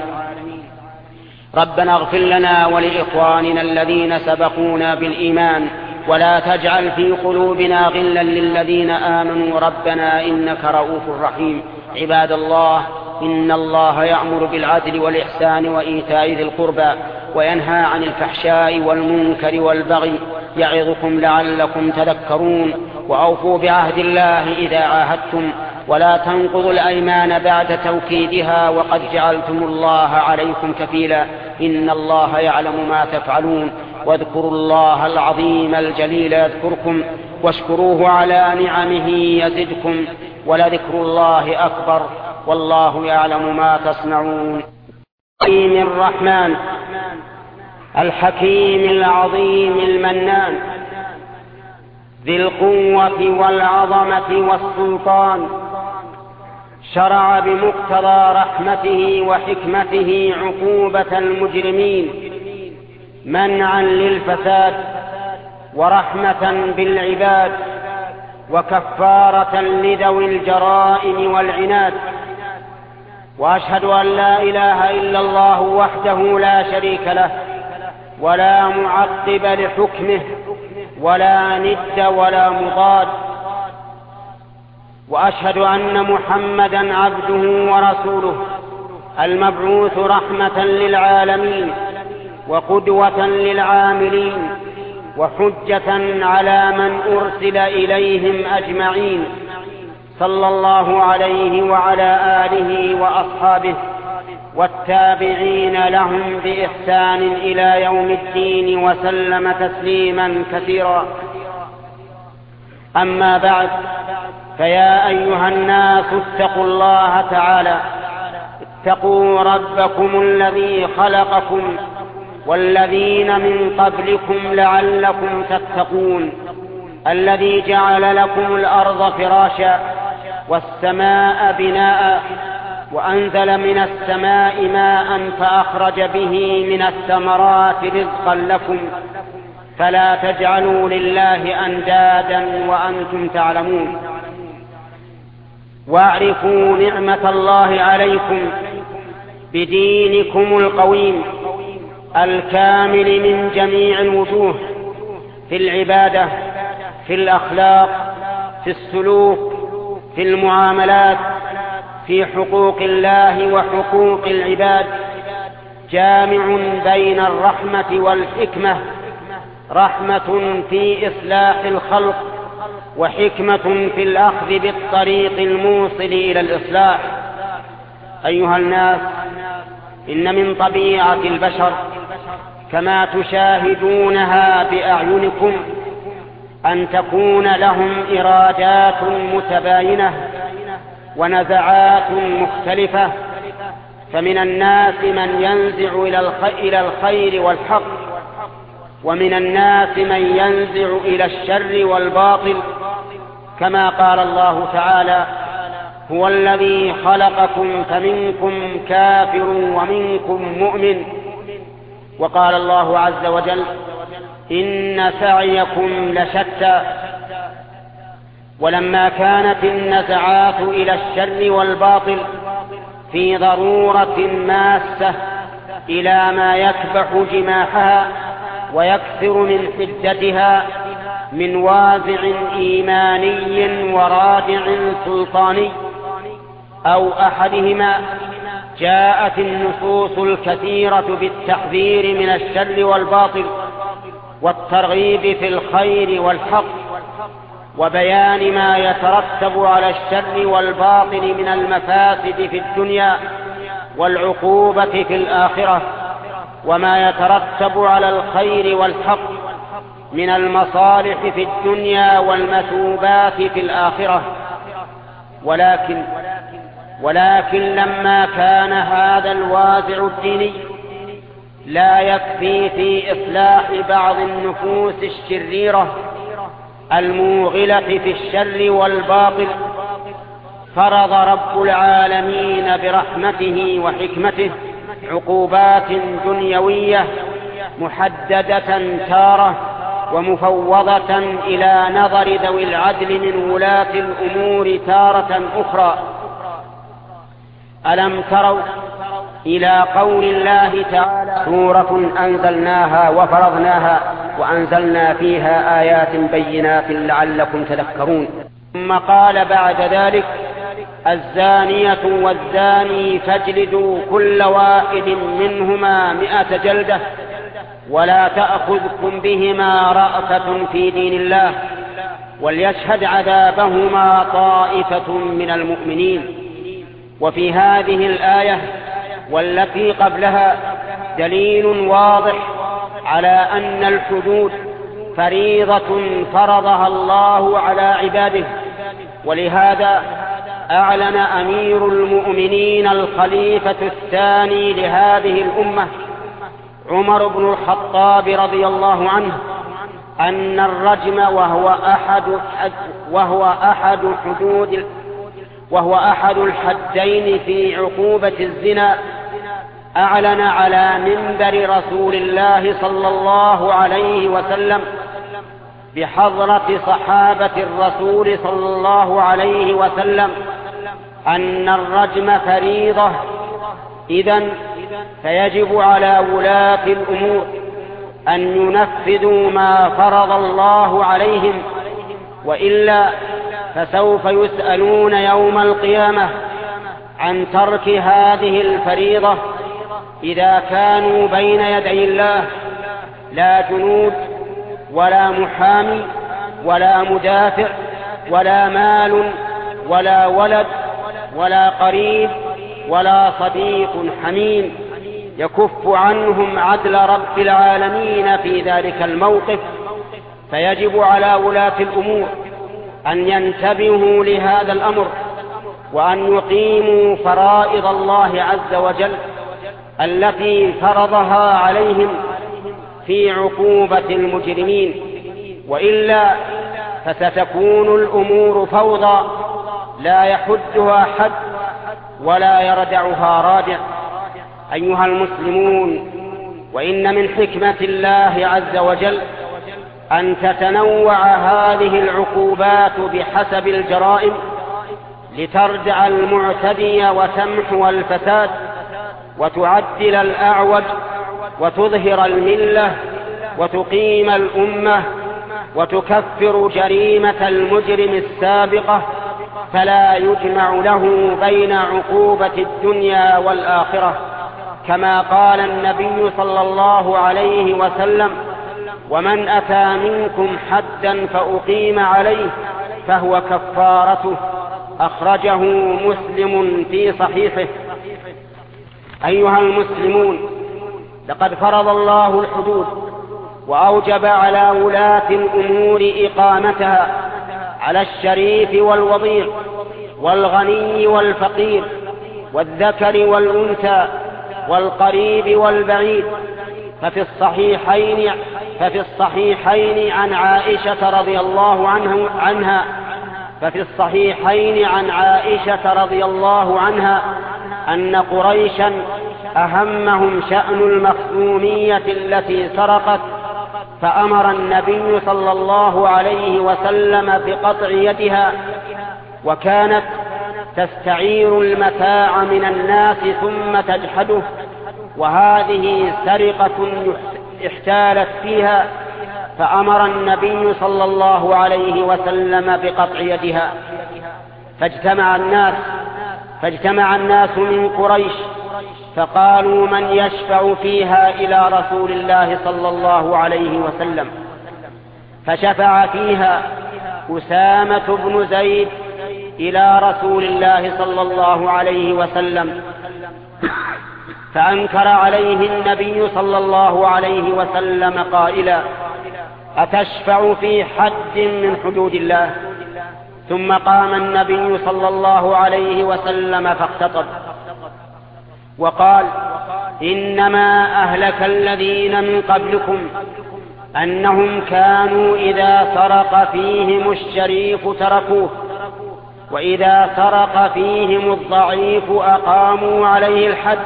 ربنا اغفر لنا ولإخواننا الذين سبقونا بالإيمان، ولا تجعل في قلوبنا غلا للذين آمنوا ربنا إنك رؤوف رحيم. عباد الله، إن الله يأمر بالعدل والإحسان وإيتاء ذي القربى، وينهى عن الفحشاء والمنكر والبغي، يعظكم لعلكم تذكرون. وأوفوا بعهد الله إذا عاهدتم، ولا تنقضوا الأيمان بعد توكيدها، وقد جعلتم الله عليكم كفيلا. إن الله يعلم ما تفعلون. واذكروا الله العظيم الجليل يذكركم، واشكروه على نعمه يزدكم، ولذكر الله أكبر، والله يعلم ما تصنعون. الرحيم الرحمن الحكيم العظيم المنان، ذي القوة والعظمة والسلطان، شرع بمقتضى رحمته وحكمته عقوبة المجرمين، منعا للفساد ورحمة بالعباد، وكفارة لذوي الجرائم والعناد. وأشهد أن لا إله إلا الله وحده لا شريك له، ولا معقب لحكمه، ولا ند ولا مضاد. وأشهد أن محمدا عبده ورسوله، المبعوث رحمة للعالمين، وقدوة للعاملين، وحجة على من أرسل إليهم أجمعين، صلى الله عليه وعلى آله وأصحابه والتابعين لهم بإحسان إلى يوم الدين، وسلم تسليما كثيرا. أما بعد، فيا أيها الناس اتقوا الله تعالى، اتقوا ربكم الذي خلقكم والذين من قبلكم لعلكم تتقون، الذي جعل لكم الأرض فراشا والسماء بناء، وأنزل من السماء ماء فأخرج به من الثمرات رزقا لكم، فلا تجعلوا لله أندادا وأنتم تعلمون. واعرفوا نعمة الله عليكم بدينكم القويم الكامل من جميع الوجوه، في العبادة، في الأخلاق، في السلوك، في المعاملات، في حقوق الله وحقوق العباد، جامع بين الرحمة والحكمة، رحمة في إصلاح الخلق، وحكمة في الأخذ بالطريق الموصل إلى الإصلاح. أيها الناس، إن من طبيعة البشر كما تشاهدونها بأعينكم أن تكون لهم إرادات متباينة ونزعات مختلفة، فمن الناس من ينزع إلى الخير والحق، ومن الناس من ينزع إلى الشر والباطل، كما قال الله تعالى: هو الذي خلقكم فمنكم كافر ومنكم مؤمن. وقال الله عز وجل: إن سعيكم لشتى. ولما كانت النزعات إلى الشر والباطل في ضرورة ماسة إلى ما يكبح جماحها ويكثر من حدتها من وازع إيماني ورادع سلطاني أو أحدهما، جاءت النصوص الكثيرة بالتحذير من الشر والباطل والترغيب في الخير والحق وبيان ما يترتب على الشر والباطل من المفاسد في الدنيا والعقوبة في الآخرة، وما يترتب على الخير والحق من المصالح في الدنيا والمثوبات في الآخرة. ولكن ولكن لما كان هذا الوازع الديني لا يكفي في إصلاح بعض النفوس الشريرة الموغلة في الشر والباطل، فرض رب العالمين برحمته وحكمته عقوبات دنيوية محددة تارة ومفوضة إلى نظر ذوي العدل من ولاة الأمور تارة أخرى. ألم تروا إلى قول الله تعالى: سورة أنزلناها وفرضناها وأنزلنا فيها آيات بينات لعلكم تذكرون. ثم قال بعد ذلك: الزانية والزاني فاجلدوا كل واحد منهما مئة جلدة ولا تأخذكم بهما رأفة في دين الله وليشهد عذابهما طائفة من المؤمنين. وفي هذه الآية والتي قبلها دليل واضح على أن الحدود فريضة فرضها الله على عباده، ولهذا أعلن أمير المؤمنين الخليفة الثاني لهذه الأمة عمر بن الخطاب رضي الله عنه أن الرجم وهو أحد وهو أحد حدود وهو أحد الحدين في عقوبة الزنا أعلن على منبر رسول الله صلى الله عليه وسلم بحضرة صحابة الرسول صلى الله عليه وسلم أن الرجم فريضة، إذن فيجب على ولاة الأمور أن ينفذوا ما فرض الله عليهم، وإلا فسوف يسألون يوم القيامة عن ترك هذه الفريضة إذا كانوا بين يدي الله لا جنود ولا محامي ولا مدافع ولا مال ولا ولد ولا قريب ولا صديق حميم يكف عنهم عدل رب العالمين في ذلك الموقف. فيجب على ولاة الأمور أن ينتبهوا لهذا الأمر وأن يقيموا فرائض الله عز وجل التي فرضها عليهم في عقوبة المجرمين، وإلا فستكون الأمور فوضى لا يحدها حد ولا يردعها رادع. أيها المسلمون، وإن من حكمة الله عز وجل أن تتنوع هذه العقوبات بحسب الجرائم لتردع المعتدي وتمحو الفساد وتعدل الأعوج وتظهر الملة وتقيم الأمة وتكفر جريمة المجرم السابقة، فلا يجمع له بين عقوبة الدنيا والآخرة، كما قال النبي صلى الله عليه وسلم: ومن أتى منكم حدا فأقيم عليه فهو كفارته. أخرجه مسلم في صحيحه. أيها المسلمون، لقد فرض الله الحدود وأوجب على ولاة الأمور إقامتها على الشريف والوضيع والغني والفقير والذكر والأنثى والقريب والبعيد. ففي الصحيحين ففي الصحيحين عن عائشة رضي الله عنه عنها ففي الصحيحين عن عائشة رضي الله عنها أن قريشا أهمهم شأن المخزومية التي سرقت فأمر النبي صلى الله عليه وسلم بقطع يدها، وكانت تستعير المتاع من الناس ثم تجحده، وهذه سرقة احتالت فيها، فأمر النبي صلى الله عليه وسلم بقطع يدها. فاجتمع الناس فاجتمع الناس من قريش فقالوا: من يشفع فيها إلى رسول الله صلى الله عليه وسلم؟ فشفع فيها أسامة بن زيد إلى رسول الله صلى الله عليه وسلم، فأنكر عليه النبي صلى الله عليه وسلم قائلا: أتشفع في حد من حدود الله؟ ثم قام النبي صلى الله عليه وسلم فاختطب وقال: إنما أهلك الذين من قبلكم أنهم كانوا إذا سرق فيهم الشريف تركوه، وإذا سرق فيهم الضعيف أقاموا عليه الحد.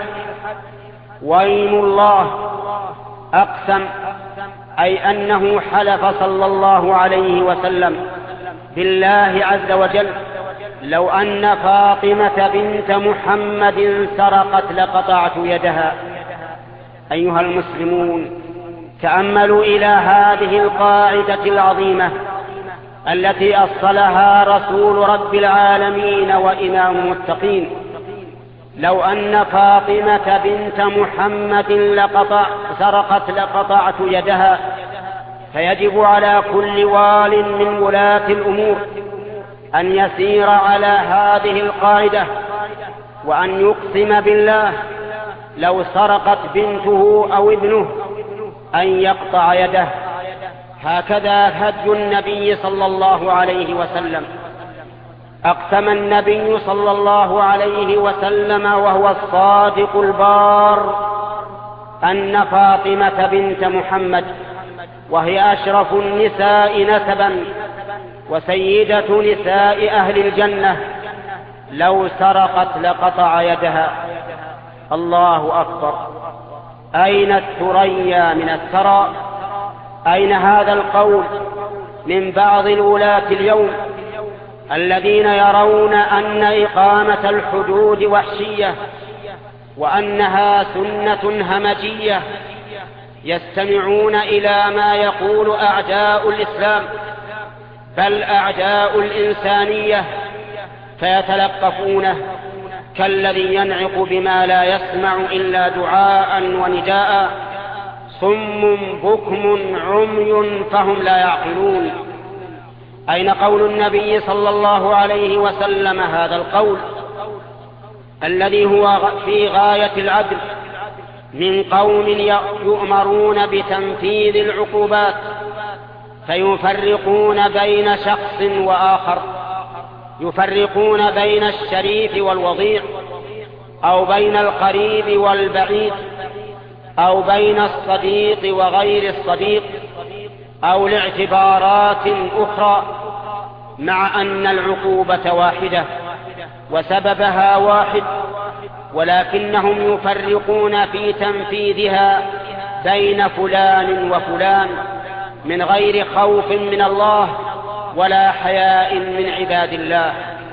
وأيم الله أقسم، أي أنه حلف صلى الله عليه وسلم بالله عز وجل: لو أن فاطمة بنت محمد سرقت لقطعت يدها. أيها المسلمون، تأملوا إلى هذه القاعدة العظيمة التي أصلها رسول رب العالمين وإمام المتقين: لو أن فاطمة بنت محمد لقطع سرقت لقطعت يدها. فيجب على كل وال من ولاة الأمور أن يسير على هذه القاعدة، وأن يقسم بالله لو سرقت بنته أو ابنه أن يقطع يده. هكذا هدي النبي صلى الله عليه وسلم. أقسم النبي صلى الله عليه وسلم وهو الصادق البار أن فاطمة بنت محمد، وهي أشرف النساء نسبا وسيدة نساء أهل الجنة، لو سرقت لقطع يدها. الله أكبر! أين الثريا من الثرى؟ أين هذا القول من بعض الولاة اليوم الذين يرون أن إقامة الحدود وحشية وأنها سنة همجية، يستمعون إلى ما يقول أعداء الإسلام بل أعداء الإنسانية فيتلقفونه كالذي ينعق بما لا يسمع إلا دعاء ونداء، صم بكم عمي فهم لا يعقلون. أين قول النبي صلى الله عليه وسلم هذا القول الذي هو في غاية العدل من قوم يؤمرون بتنفيذ العقوبات فيفرقون بين شخص وآخر، يفرقون بين الشريف والوضيع، أو بين القريب والبعيد، أو بين الصديق وغير الصديق، أو لاعتبارات أخرى، مع أن العقوبة واحدة وسببها واحد، ولكنهم يفرقون في تنفيذها بين فلان وفلان من غير خوف من الله ولا حياء من عباد الله.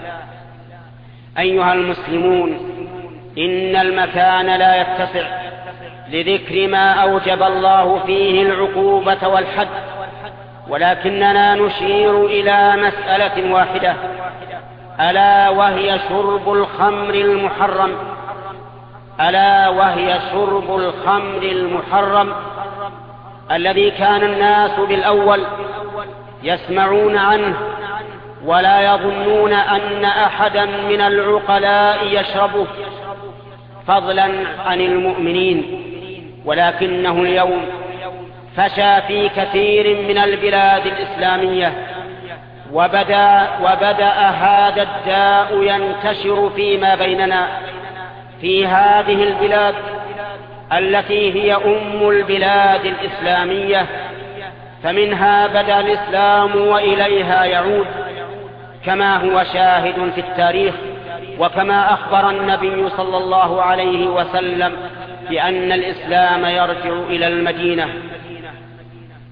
أيها المسلمون، إن المكان لا يتسع لذكر ما أوجب الله فيه العقوبة والحد، ولكننا نشير إلى مسألة واحدة، ألا وهي شرب الخمر المحرم ألا وهي شرب الخمر المحرم الذي كان الناس بالأول يسمعون عنه ولا يظنون أن أحدا من العقلاء يشربه فضلا عن المؤمنين، ولكنه اليوم فشى في كثير من البلاد الإسلامية، وبدأ, وبدأ هذا الداء ينتشر فيما بيننا في هذه البلاد التي هي أم البلاد الإسلامية، فمنها بدأ الإسلام وإليها يعود، كما هو شاهد في التاريخ، وكما أخبر النبي صلى الله عليه وسلم بأن الإسلام يرجع إلى المدينة.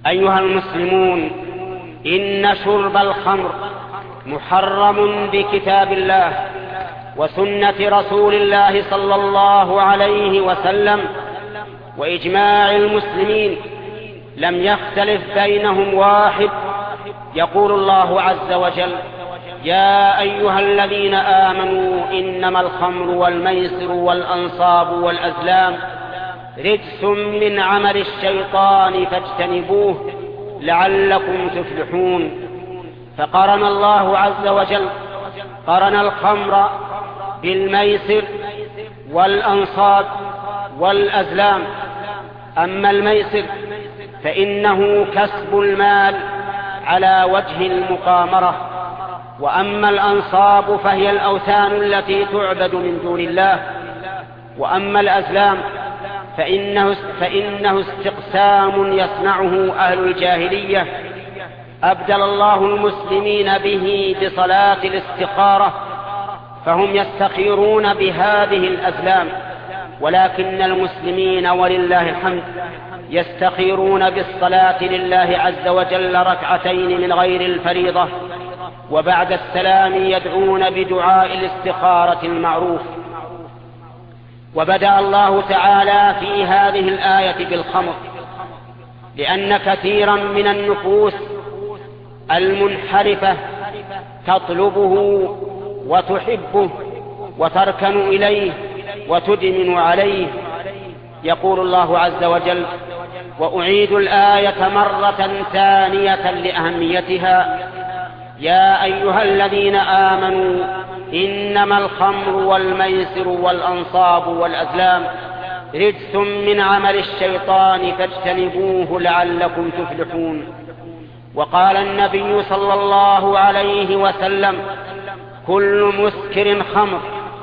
أيها المسلمون، إن شرب الخمر محرم بكتاب الله وسنة رسول الله صلى الله عليه وسلم وإجماع المسلمين، لم يختلف بينهم واحد. يقول الله عز وجل: يا أيها الذين آمنوا إنما الخمر والميسر والأنصاب والأزلام رجس من عمل الشيطان فاجتنبوه لعلكم تفلحون. فقرن الله عز وجل قرن الخمر بالميسر والأنصاب والأزلام. أما الميسر فإنه كسب المال على وجه المقامرة، وأما الأنصاب فهي الأوثان التي تعبد من دون الله، وأما الأزلام فإنه, فإنه استقسام يصنعه أهل الجاهلية، أبدل الله المسلمين به بصلاة الاستخارة، فهم يستخيرون بهذه الأزلام، ولكن المسلمين ولله الحمد يستخيرون بالصلاة لله عز وجل ركعتين من غير الفريضة، وبعد السلام يدعون بدعاء الاستخارة المعروف. وبدأ الله تعالى في هذه الآية بالخمر، لأن كثيرا من النفوس المنحرفة تطلبه وتحبه وتركن إليه وتدمن عليه. يقول الله عز وجل: وأعيد الآية مرة ثانية لأهميتها: يا أيها الذين آمنوا إنما الخمر والميسر والأنصاب والأزلام رجس من عمل الشيطان فاجتنبوه لعلكم تفلحون. وقال النبي صلى الله عليه وسلم: كل مسكر خمر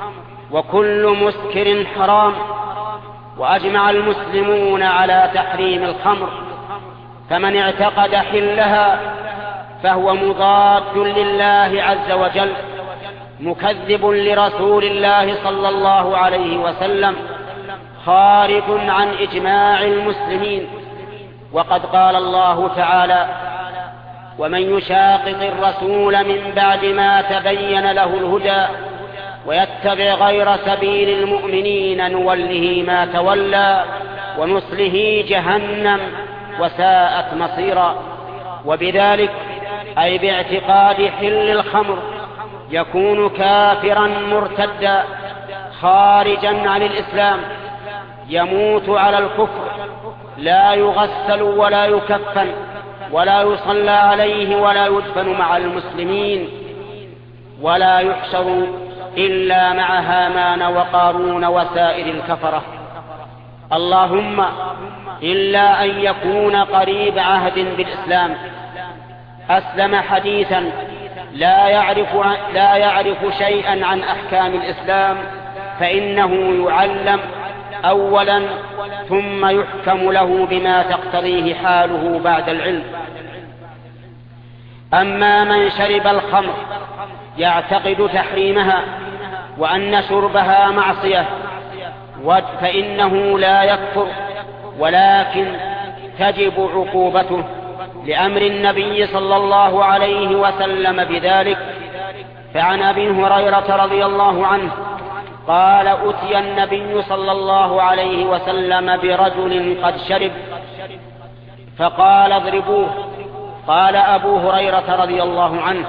وكل مسكر حرام. وأجمع المسلمون على تحريم الخمر، فمن اعتقد حلها فهو مضاد لله عز وجل، مكذب لرسول الله صلى الله عليه وسلم، خارج عن إجماع المسلمين. وقد قال الله تعالى: ومن يشاقق الرسول من بعد ما تبين له الهدى ويتبع غير سبيل المؤمنين نوله ما تولى ونصله جهنم وساءت مصيرا. وبذلك أي باعتقاد حل الخمر يكون كافرا مرتدا خارجا عن الإسلام، يموت على الكفر، لا يغسل ولا يكفن ولا يصلى عليه ولا يدفن مع المسلمين، ولا يحشر إلا مع هامان وقارون وسائر الكفرة، اللهم إلا أن يكون قريب عهد بالإسلام، أسلم حديثا، لا يعرف, لا يعرف شيئا عن أحكام الإسلام، فإنه يعلم أولا ثم يحكم له بما تقتضيه حاله بعد العلم. أما من شرب الخمر يعتقد تحريمها وأن شربها معصية فإنه لا يكفر، ولكن تجب عقوبته لأمر النبي صلى الله عليه وسلم بذلك. فعن أبي هريرة رضي الله عنه قال: أتي النبي صلى الله عليه وسلم برجل قد شرب فقال: اضربوه. قال أبو هريرة رضي الله عنه: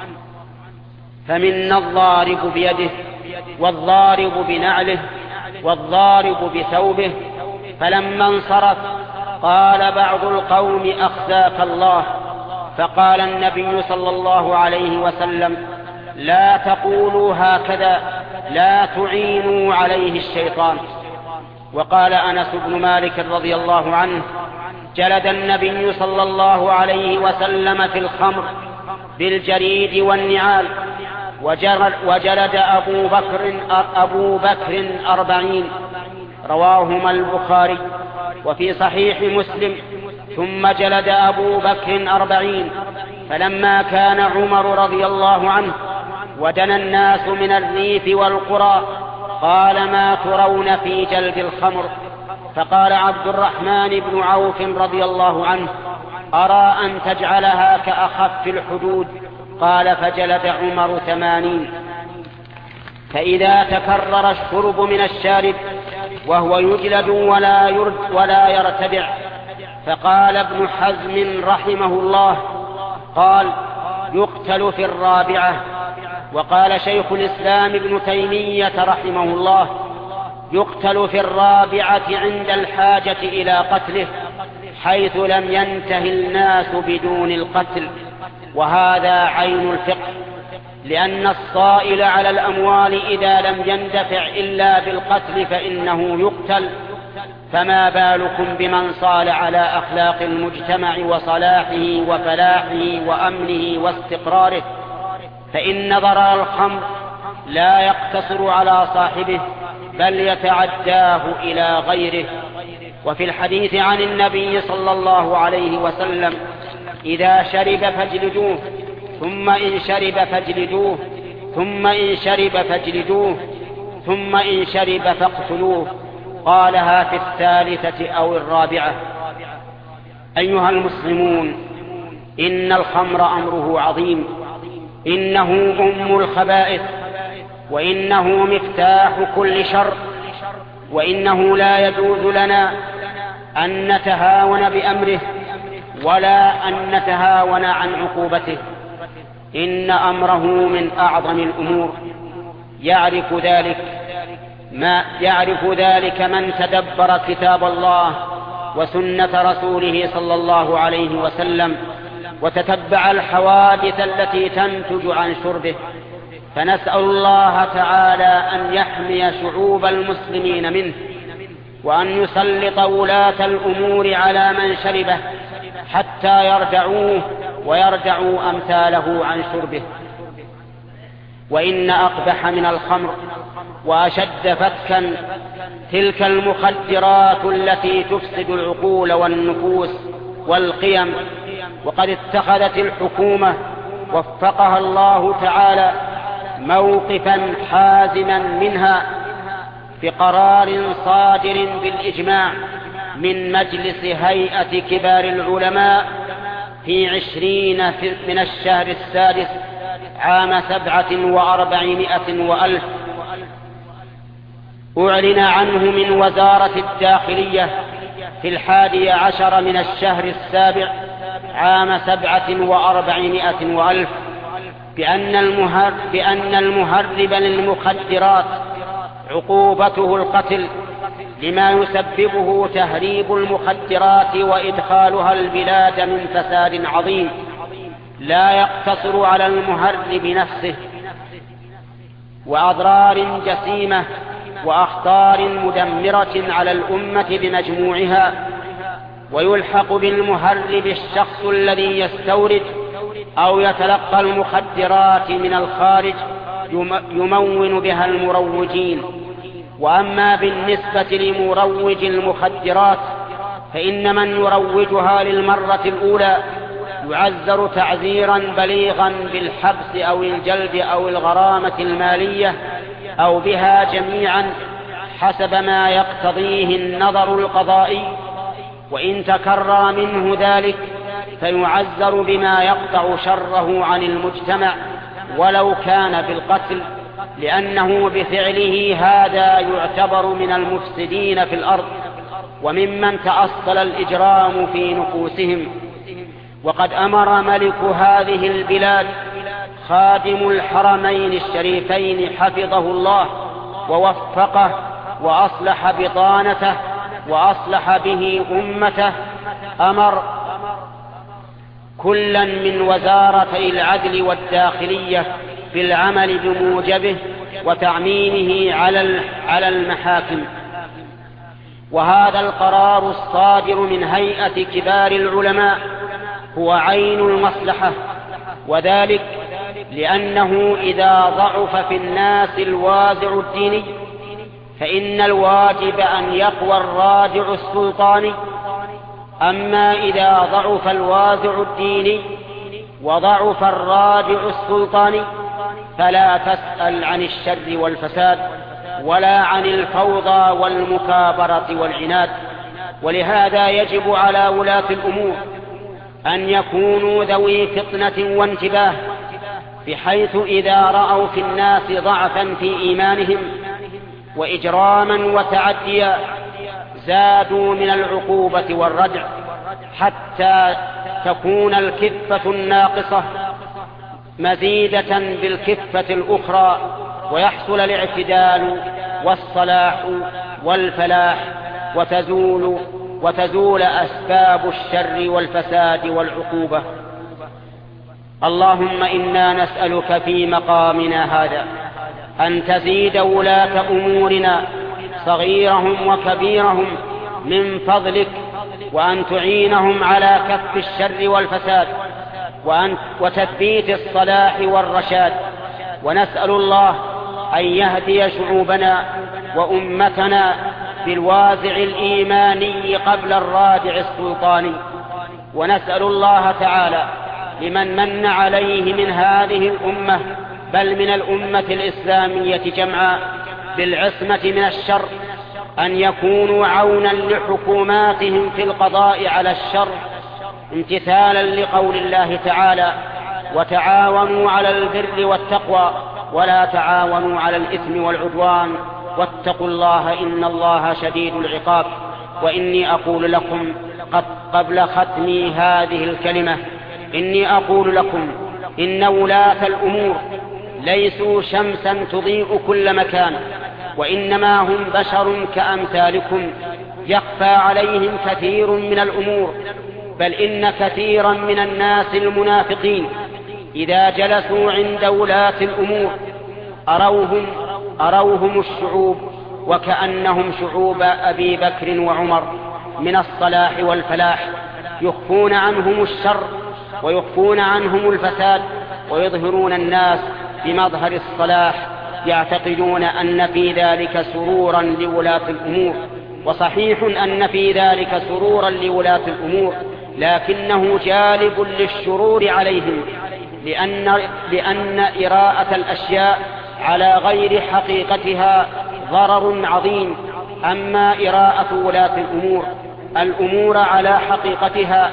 فمنا الضارب بيده والضارب بنعله والضارب بثوبه. فلما انصرف قال بعض القوم: أخزاك الله. فقال النبي صلى الله عليه وسلم: لا تقولوا هكذا، لا تعينوا عليه الشيطان. وقال أنس بن مالك رضي الله عنه: جلد النبي صلى الله عليه وسلم في الخمر بالجريد والنعال، وجلد أبو بكر, أبو بكر أربعين. رواهما البخاري. وفي صحيح مسلم: ثم جلد أبو بكر أربعين. فلما كان عمر رضي الله عنه ودنا الناس من الريف والقرى قال: ما ترون في جلد الخمر؟ فقال عبد الرحمن بن عوف رضي الله عنه: أرى أن تجعلها كأخف الحدود. قال: فجلد عمر ثمانين. فإذا تكرر الشرب من الشارب وهو يجلد ولا, يرد ولا يرتدع. فقال ابن حزم رحمه الله قال: يقتل في الرابعة. وقال شيخ الإسلام ابن تيمية رحمه الله: يقتل في الرابعة عند الحاجة إلى قتله، حيث لم ينتهي الناس بدون القتل. وهذا عين الفقه، لأن الصائل على الأموال إذا لم يندفع إلا بالقتل فإنه يقتل، فما بالكم بمن صال على أخلاق المجتمع وصلاحه وفلاحه وأمنه واستقراره؟ فإن ضرر الخمر لا يقتصر على صاحبه، بل يتعداه إلى غيره. وفي الحديث عن النبي صلى الله عليه وسلم: إذا شرب فاجلدوه، ثم إن شرب فاجلدوه، ثم إن شرب فاجلدوه، ثم إن شرب فاقتلوه. قالها في الثالثة أو الرابعة. أيها المسلمون، إن الخمر أمره عظيم، إنه أم الخبائث، وإنه مفتاح كل شر، وإنه لا يجوز لنا أن نتهاون بأمره ولا أن نتهاون عن عقوبته. إن أمره من أعظم الأمور، يعرف ذلك ما يعرف ذلك من تدبر كتاب الله وسنة رسوله صلى الله عليه وسلم، وتتبع الحوادث التي تنتج عن شربه. فنسأل الله تعالى أن يحمي شعوب المسلمين منه، وأن يسلط ولاة الأمور على من شربه حتى يردعوه ويردعوا أمثاله عن شربه. وإن أقبح من الخمر وأشد فتكا تلك المخدرات التي تفسد العقول والنفوس والقيم. وقد اتخذت الحكومة وفقها الله تعالى موقفا حازما منها بقرار صادر بالإجماع من مجلس هيئة كبار العلماء في عشرين من الشهر السادس عام سبعة وأربعمائة وألف، أعلن عنه من وزارة الداخلية في الحادي عشر من الشهر السابع عام سبعة وأربعمائة وألف بأن المهرب, بأن المهرب للمخدرات عقوبته القتل، لما يسببه تهريب المخدرات وإدخالها البلاد من فساد عظيم لا يقتصر على المهرب نفسه، وأضرار جسيمة وأخطار مدمرة على الأمة بمجموعها. ويلحق بالمهرب الشخص الذي يستورد أو يتلقى المخدرات من الخارج يمون بها المروجين. وأما بالنسبة لمروج المخدرات فإن من يروجها للمرة الأولى يعزر تعزيرا بليغا بالحبس أو الجلد أو الغرامة المالية أو بها جميعا حسب ما يقتضيه النظر القضائي. وإن تكرر منه ذلك فيعزر بما يقطع شره عن المجتمع ولو كان بالقتل، لأنه بفعله هذا يعتبر من المفسدين في الأرض وممن تأصل الإجرام في نفوسهم. وقد أمر ملك هذه البلاد خادم الحرمين الشريفين حفظه الله ووفقه وأصلح بطانته وأصلح به أمته، أمر كلا من وزارتي العدل والداخلية بالعمل بموجبه وتعميمه على المحاكم. وهذا القرار الصادر من هيئة كبار العلماء هو عين المصلحة، وذلك لأنه إذا ضعف في الناس الوازع الديني فإن الواجب أن يقوى الرادع السلطاني. أما إذا ضعف الوازع الديني وضعف الرادع السلطاني فلا تسأل عن الشر والفساد ولا عن الفوضى والمكابرة والعناد. ولهذا يجب على ولاة الأمور أن يكونوا ذوي فطنة وانتباه، بحيث إذا رأوا في الناس ضعفا في إيمانهم وإجراما وتعديا زادوا من العقوبة والردع، حتى تكون الكفة الناقصة مزيدة بالكفة الأخرى، ويحصل الاعتدال والصلاح والفلاح، وتزول وتزول أسباب الشر والفساد والعقوبة. اللهم إنا نسألك في مقامنا هذا أن تزيد ولاة أمورنا صغيرهم وكبيرهم من فضلك، وأن تعينهم على كف الشر والفساد وأن وتثبيت الصلاح والرشاد. ونسأل الله أن يهدي شعوبنا وأمتنا بالوازع الإيماني قبل الرادع السلطاني. ونسأل الله تعالى لمن من عليه من هذه الأمة بل من الأمة الإسلامية جمعا بالعصمة من الشر أن يكونوا عونا لحكوماتهم في القضاء على الشر، امتثالا لقول الله تعالى: وتعاونوا على البر والتقوى ولا تعاونوا على الإثم والعدوان واتقوا الله إن الله شديد العقاب. وإني أقول لكم قبل ختم هذه الكلمة إني أقول لكم إن ولاة الأمور ليسوا شمسا تضيء كل مكان، وإنما هم بشر كأمثالكم يخفى عليهم كثير من الأمور، بل إن كثيرا من الناس المنافقين إذا جلسوا عند ولاة الأمور أروهم, أروهم الشعوب وكأنهم شعوب أبي بكر وعمر من الصلاح والفلاح، يخفون عنهم الشر ويخفون عنهم الفساد، ويظهرون الناس بمظهر الصلاح، يعتقدون أن في ذلك سرورا لولاة الأمور. وصحيح أن في ذلك سرورا لولاة الأمور، لكنه جالب للشرور عليهم، لأن, لأن إراءة الأشياء على غير حقيقتها ضرر عظيم. أما إراءة ولاة الأمور الأمور على حقيقتها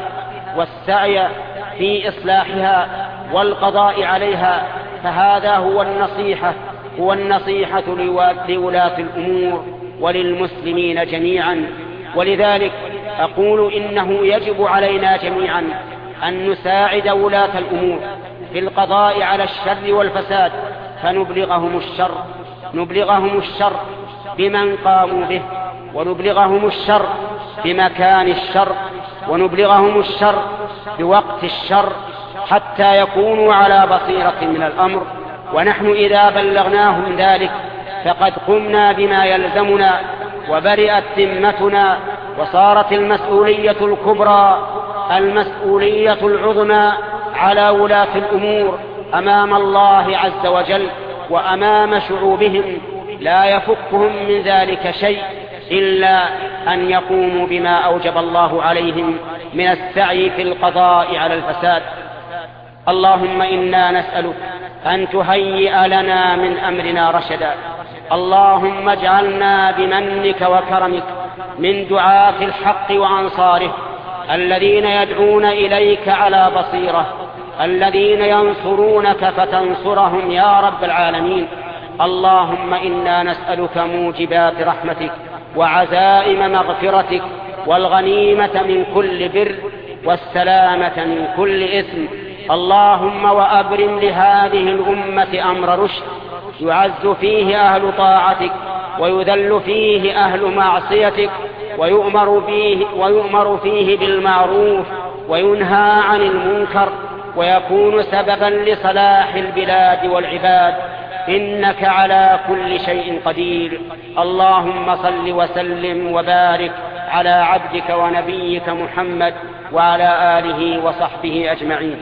والسعي في إصلاحها والقضاء عليها، فهذا هو النصيحة هو النصيحة لولاة الأمور وللمسلمين جميعا. ولذلك أقول إنه يجب علينا جميعا أن نساعد ولاة الأمور في القضاء على الشر والفساد، فنبلغهم الشر نبلغهم الشر بمن قاموا به، ونبلغهم الشر بمكان الشر، ونبلغهم الشر بوقت الشر، حتى يكونوا على بصيرة من الأمر. ونحن إذا بلغناهم ذلك فقد قمنا بما يلزمنا، وبرئت ذمتنا، وصارت المسؤولية الكبرى المسؤولية العظمى على ولاة الأمور أمام الله عز وجل وأمام شعوبهم. لا يفكهم من ذلك شيء إلا أن يقوموا بما أوجب الله عليهم من السعي في القضاء على الفساد. اللهم إنا نسألك أن تهيئ لنا من أمرنا رشدا. اللهم اجعلنا بمنك وكرمك من دعاة الحق وأنصاره، الذين يدعون إليك على بصيرة، الذين ينصرونك فتنصرهم يا رب العالمين. اللهم إنا نسألك موجبات رحمتك وعزائم مغفرتك والغنيمة من كل بر والسلامة من كل إثم. اللهم وأبرم لهذه الأمة أمر رشد يعز فيه أهل طاعتك ويذل فيه أهل معصيتك، ويؤمر فيه, ويؤمر فيه بالمعروف وينهى عن المنكر، ويكون سببا لصلاح البلاد والعباد. إنك على كل شيء قدير. اللهم صل وسلم وبارك على عبدك ونبيك محمد وعلى آله وصحبه أجمعين.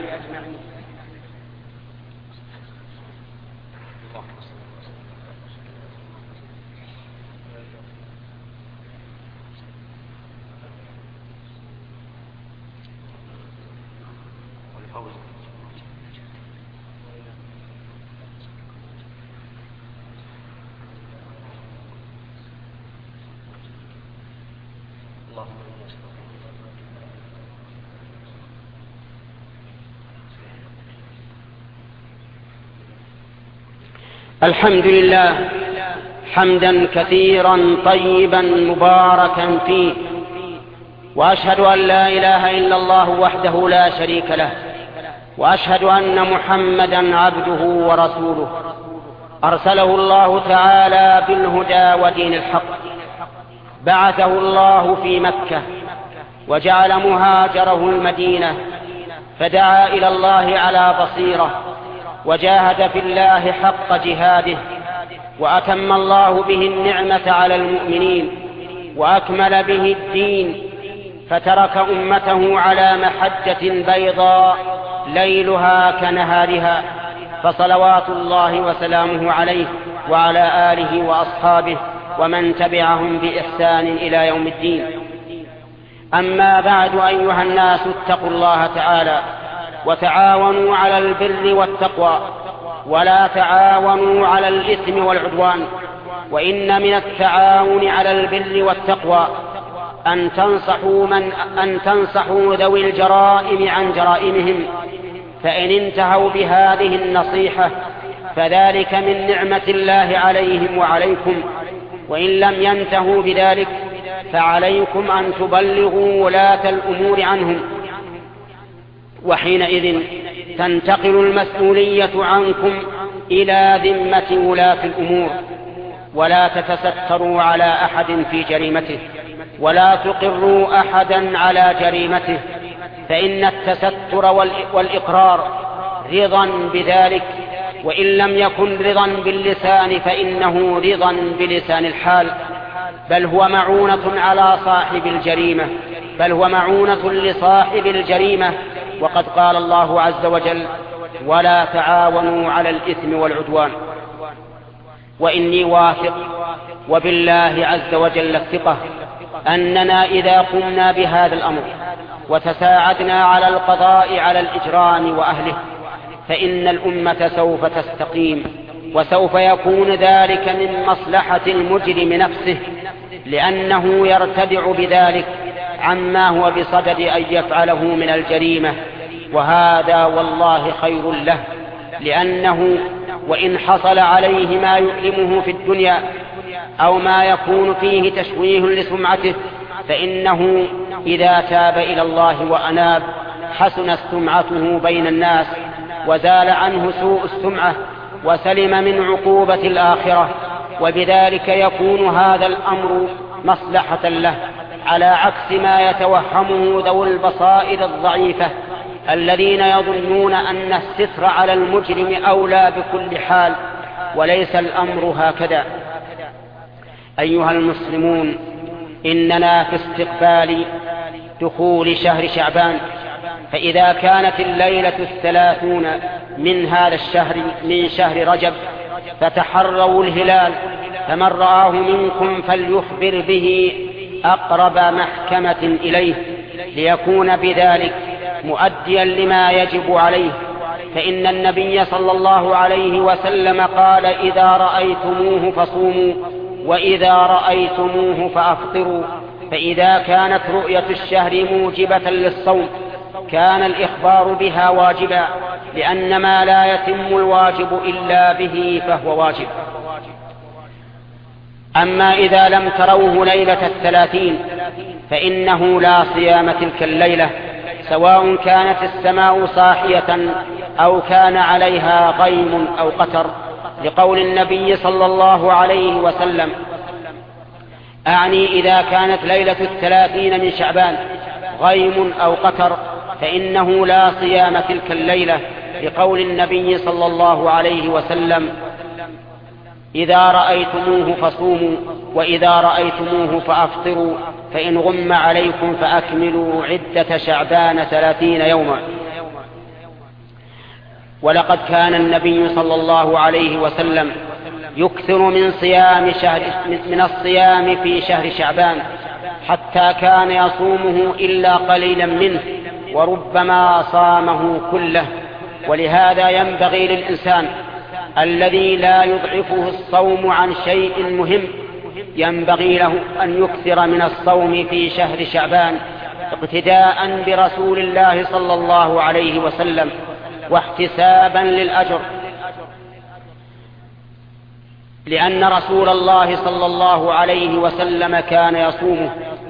الحمد لله حمدا كثيرا طيبا مباركا فيه، وأشهد أن لا إله إلا الله وحده لا شريك له، وأشهد أن محمدا عبده ورسوله أرسله الله تعالى بالهدى ودين الحق، بعثه الله في مكة وجعل مهاجره المدينة، فدعا إلى الله على بصيرة وجاهد في الله حق جهاده، وأتم الله به النعمة على المؤمنين وأكمل به الدين، فترك أمته على محجة بيضاء ليلها كنهارها، فصلوات الله وسلامه عليه وعلى آله وأصحابه ومن تبعهم بإحسان إلى يوم الدين. أما بعد، أيها الناس، اتقوا الله تعالى وتعاونوا على البر والتقوى، ولا تعاونوا على الإثم والعدوان. وإن من التعاون على البر والتقوى أن تنصحوا, من أن تنصحوا ذوي الجرائم عن جرائمهم، فإن انتهوا بهذه النصيحة فذلك من نعمة الله عليهم وعليكم، وإن لم ينتهوا بذلك فعليكم أن تبلغوا ولاة الأمور عنهم، وحينئذ تنتقل المسؤولية عنكم إلى ذمة ولاة الأمور، ولا تتستروا على أحد في جريمته، ولا تقروا أحدا على جريمته، فإن التستر والإقرار رضا بذلك، وإن لم يكن رضا باللسان فإنه رضا بلسان الحال، بل هو معونة على صاحب الجريمة بل هو معونة لصاحب الجريمة. وقد قال الله عز وجل: ولا تعاونوا على الإثم والعدوان. وإني واثق وبالله عز وجل الثقة أننا إذا قمنا بهذا الأمر وتساعدنا على القضاء على الإجرام وأهله فإن الأمة سوف تستقيم، وسوف يكون ذلك من مصلحة المجرم نفسه، لأنه يرتدع بذلك عما هو بصدد أن يفعله من الجريمة، وهذا والله خير له، لأنه وإن حصل عليه ما يؤلمه في الدنيا أو ما يكون فيه تشويه لسمعته فإنه إذا تاب إلى الله وأناب حسنت سمعته بين الناس، وزال عنه سوء السمعة، وسلم من عقوبة الآخرة، وبذلك يكون هذا الأمر مصلحة له، على عكس ما يتوهمه ذوي البصائر الضعيفة الذين يظنون أن الستر على المجرم أولى بكل حال، وليس الأمر هكذا. أيها المسلمون، إننا في استقبال دخول شهر شعبان، فإذا كانت الليلة الثلاثون من هذا الشهر من شهر رجب فتحروا الهلال، فمن رآه منكم فليخبر به أقرب محكمة إليه، ليكون بذلك مؤديا لما يجب عليه، فإن النبي صلى الله عليه وسلم قال: إذا رأيتموه فصوموا، وإذا رأيتموه فأفطروا. فإذا كانت رؤية الشهر موجبة للصوم كان الإخبار بها واجبا، لأن ما لا يتم الواجب إلا به فهو واجب. أما إذا لم تروه ليلة الثلاثين فإنه لا صيام تلك الليلة، سواء كانت السماء صاحية أو كان عليها غيم أو قتر، لقول النبي صلى الله عليه وسلم: أعني إذا كانت ليلة الثلاثين من شعبان غيم أو قتر فإنه لا صيام تلك الليلة، لقول النبي صلى الله عليه وسلم: إذا رأيتموه فصوموا، وإذا رأيتموه فأفطروا، فإن غم عليكم فأكملوا عدة شعبان ثلاثين يوما. ولقد كان النبي صلى الله عليه وسلم يكثر من صيام شهر من الصيام في شهر شعبان، حتى كان يصومه إلا قليلا منه، وربما صامه كله. ولهذا ينبغي للإنسان الذي لا يضعفه الصوم عن شيء مهم ينبغي له أن يكثر من الصوم في شهر شعبان، اقتداء برسول الله صلى الله عليه وسلم واحتسابا للأجر. لأن رسول الله صلى الله عليه وسلم كان يصومه،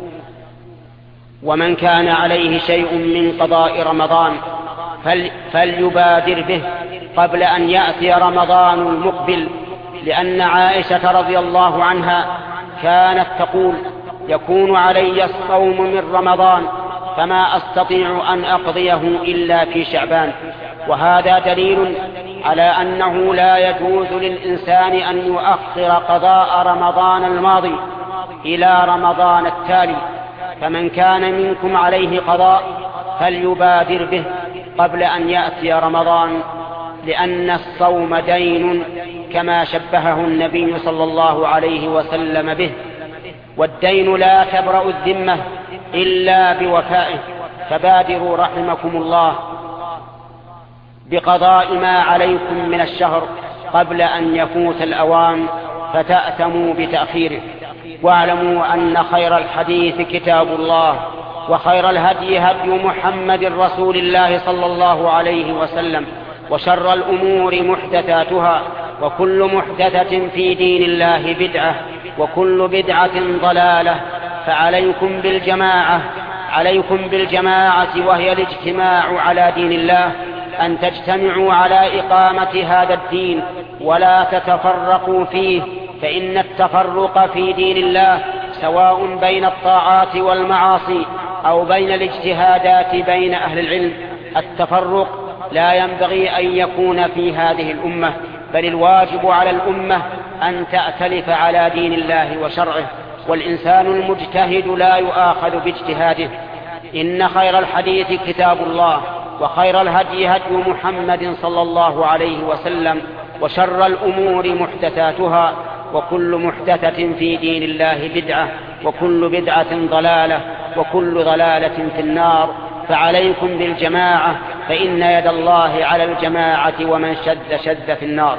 ومن كان عليه شيء من قضاء رمضان فليبادر به قبل أن يأتي رمضان المقبل، لأن عائشة رضي الله عنها كانت تقول: يكون علي الصوم من رمضان فما أستطيع أن أقضيه إلا في شعبان. وهذا دليل على أنه لا يجوز للإنسان أن يؤخر قضاء رمضان الماضي إلى رمضان التالي، فمن كان منكم عليه قضاء فليبادر به قبل أن يأتي رمضان، لأن الصوم دين كما شبهه النبي صلى الله عليه وسلم به، والدين لا تبرأ الذمة إلا بوفائه، فبادروا رحمكم الله بقضاء ما عليكم من الشهر قبل أن يفوت الأوان فتأتموا بتأخيره. واعلموا أن خير الحديث كتاب الله، وخير الهدي هدي محمد رسول الله صلى الله عليه وسلم، وشر الأمور محدثاتها، وكل محدثة في دين الله بدعة، وكل بدعة ضلالة. فعليكم بالجماعة عليكم بالجماعة وهي الاجتماع على دين الله، أن تجتمعوا على إقامة هذا الدين ولا تتفرقوا فيه، فإن التفرق في دين الله سواء بين الطاعات والمعاصي أو بين الاجتهادات بين أهل العلم. التفرق لا ينبغي أن يكون في هذه الأمة، بل الواجب على الأمة أن تأتلف على دين الله وشرعه، والإنسان المجتهد لا يؤاخذ باجتهاده. إن خير الحديث كتاب الله، وخير الهدي هدي محمد صلى الله عليه وسلم، وشر الأمور محدثاتها، وكل محدثة في دين الله بدعة، وكل بدعة ضلالة، وكل ضلالة في النار. فعليكم بالجماعة، فإن يد الله على الجماعة، ومن شد شد في النار.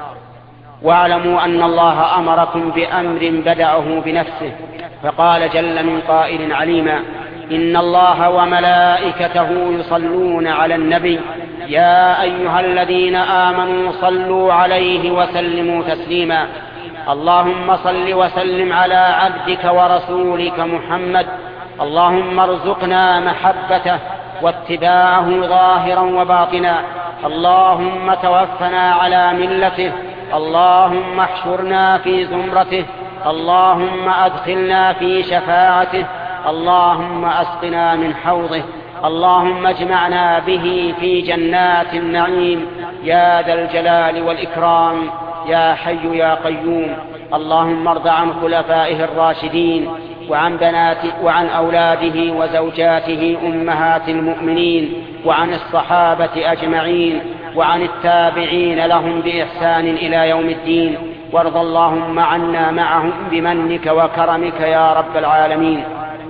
واعلموا أن الله أمركم بأمر بدأه بنفسه، فقال جل من قائل عليما: إن الله وملائكته يصلون على النبي يا أيها الذين آمنوا صلوا عليه وسلموا تسليما. اللهم صل وسلم على عبدك ورسولك محمد، اللهم ارزقنا محبته واتباعه ظاهرا وباطنا، اللهم توفنا على ملته، اللهم احشرنا في زمرته، اللهم أدخلنا في شفاعته، اللهم أسقنا من حوضه، اللهم اجمعنا به في جنات النعيم يا ذا الجلال والإكرام يا حي يا قيوم. اللهم ارض عن خلفائه الراشدين وعن بناته وعن أولاده وزوجاته أمهات المؤمنين، وعن الصحابة أجمعين، وعن التابعين لهم بإحسان إلى يوم الدين، وارض اللهم عنا معهم بمنك وكرمك يا رب العالمين.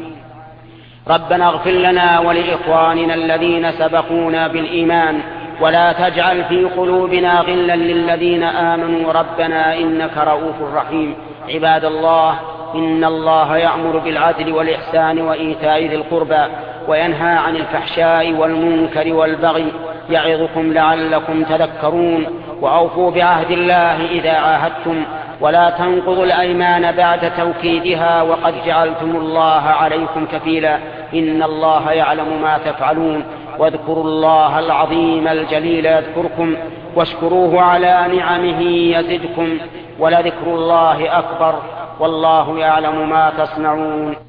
ربنا اغفر لنا ولإخواننا الذين سبقونا بالإيمان، ولا تجعل في قلوبنا غلا للذين آمنوا ربنا إنك رؤوف رحيم. عباد الله، إن الله يأمر بالعدل والإحسان وإيتاء ذي القربى، وينهى عن الفحشاء والمنكر والبغي، يعظكم لعلكم تذكرون. وأوفوا بعهد الله إذا عاهدتم، ولا تنقضوا الأيمان بعد توكيدها، وقد جعلتم الله عليكم كفيلا، إن الله يعلم ما تفعلون. واذكروا الله العظيم الجليل يذكركم، واشكروه على نعمه يزدكم، ولذكر الله أكبر، والله يعلم ما تصنعون.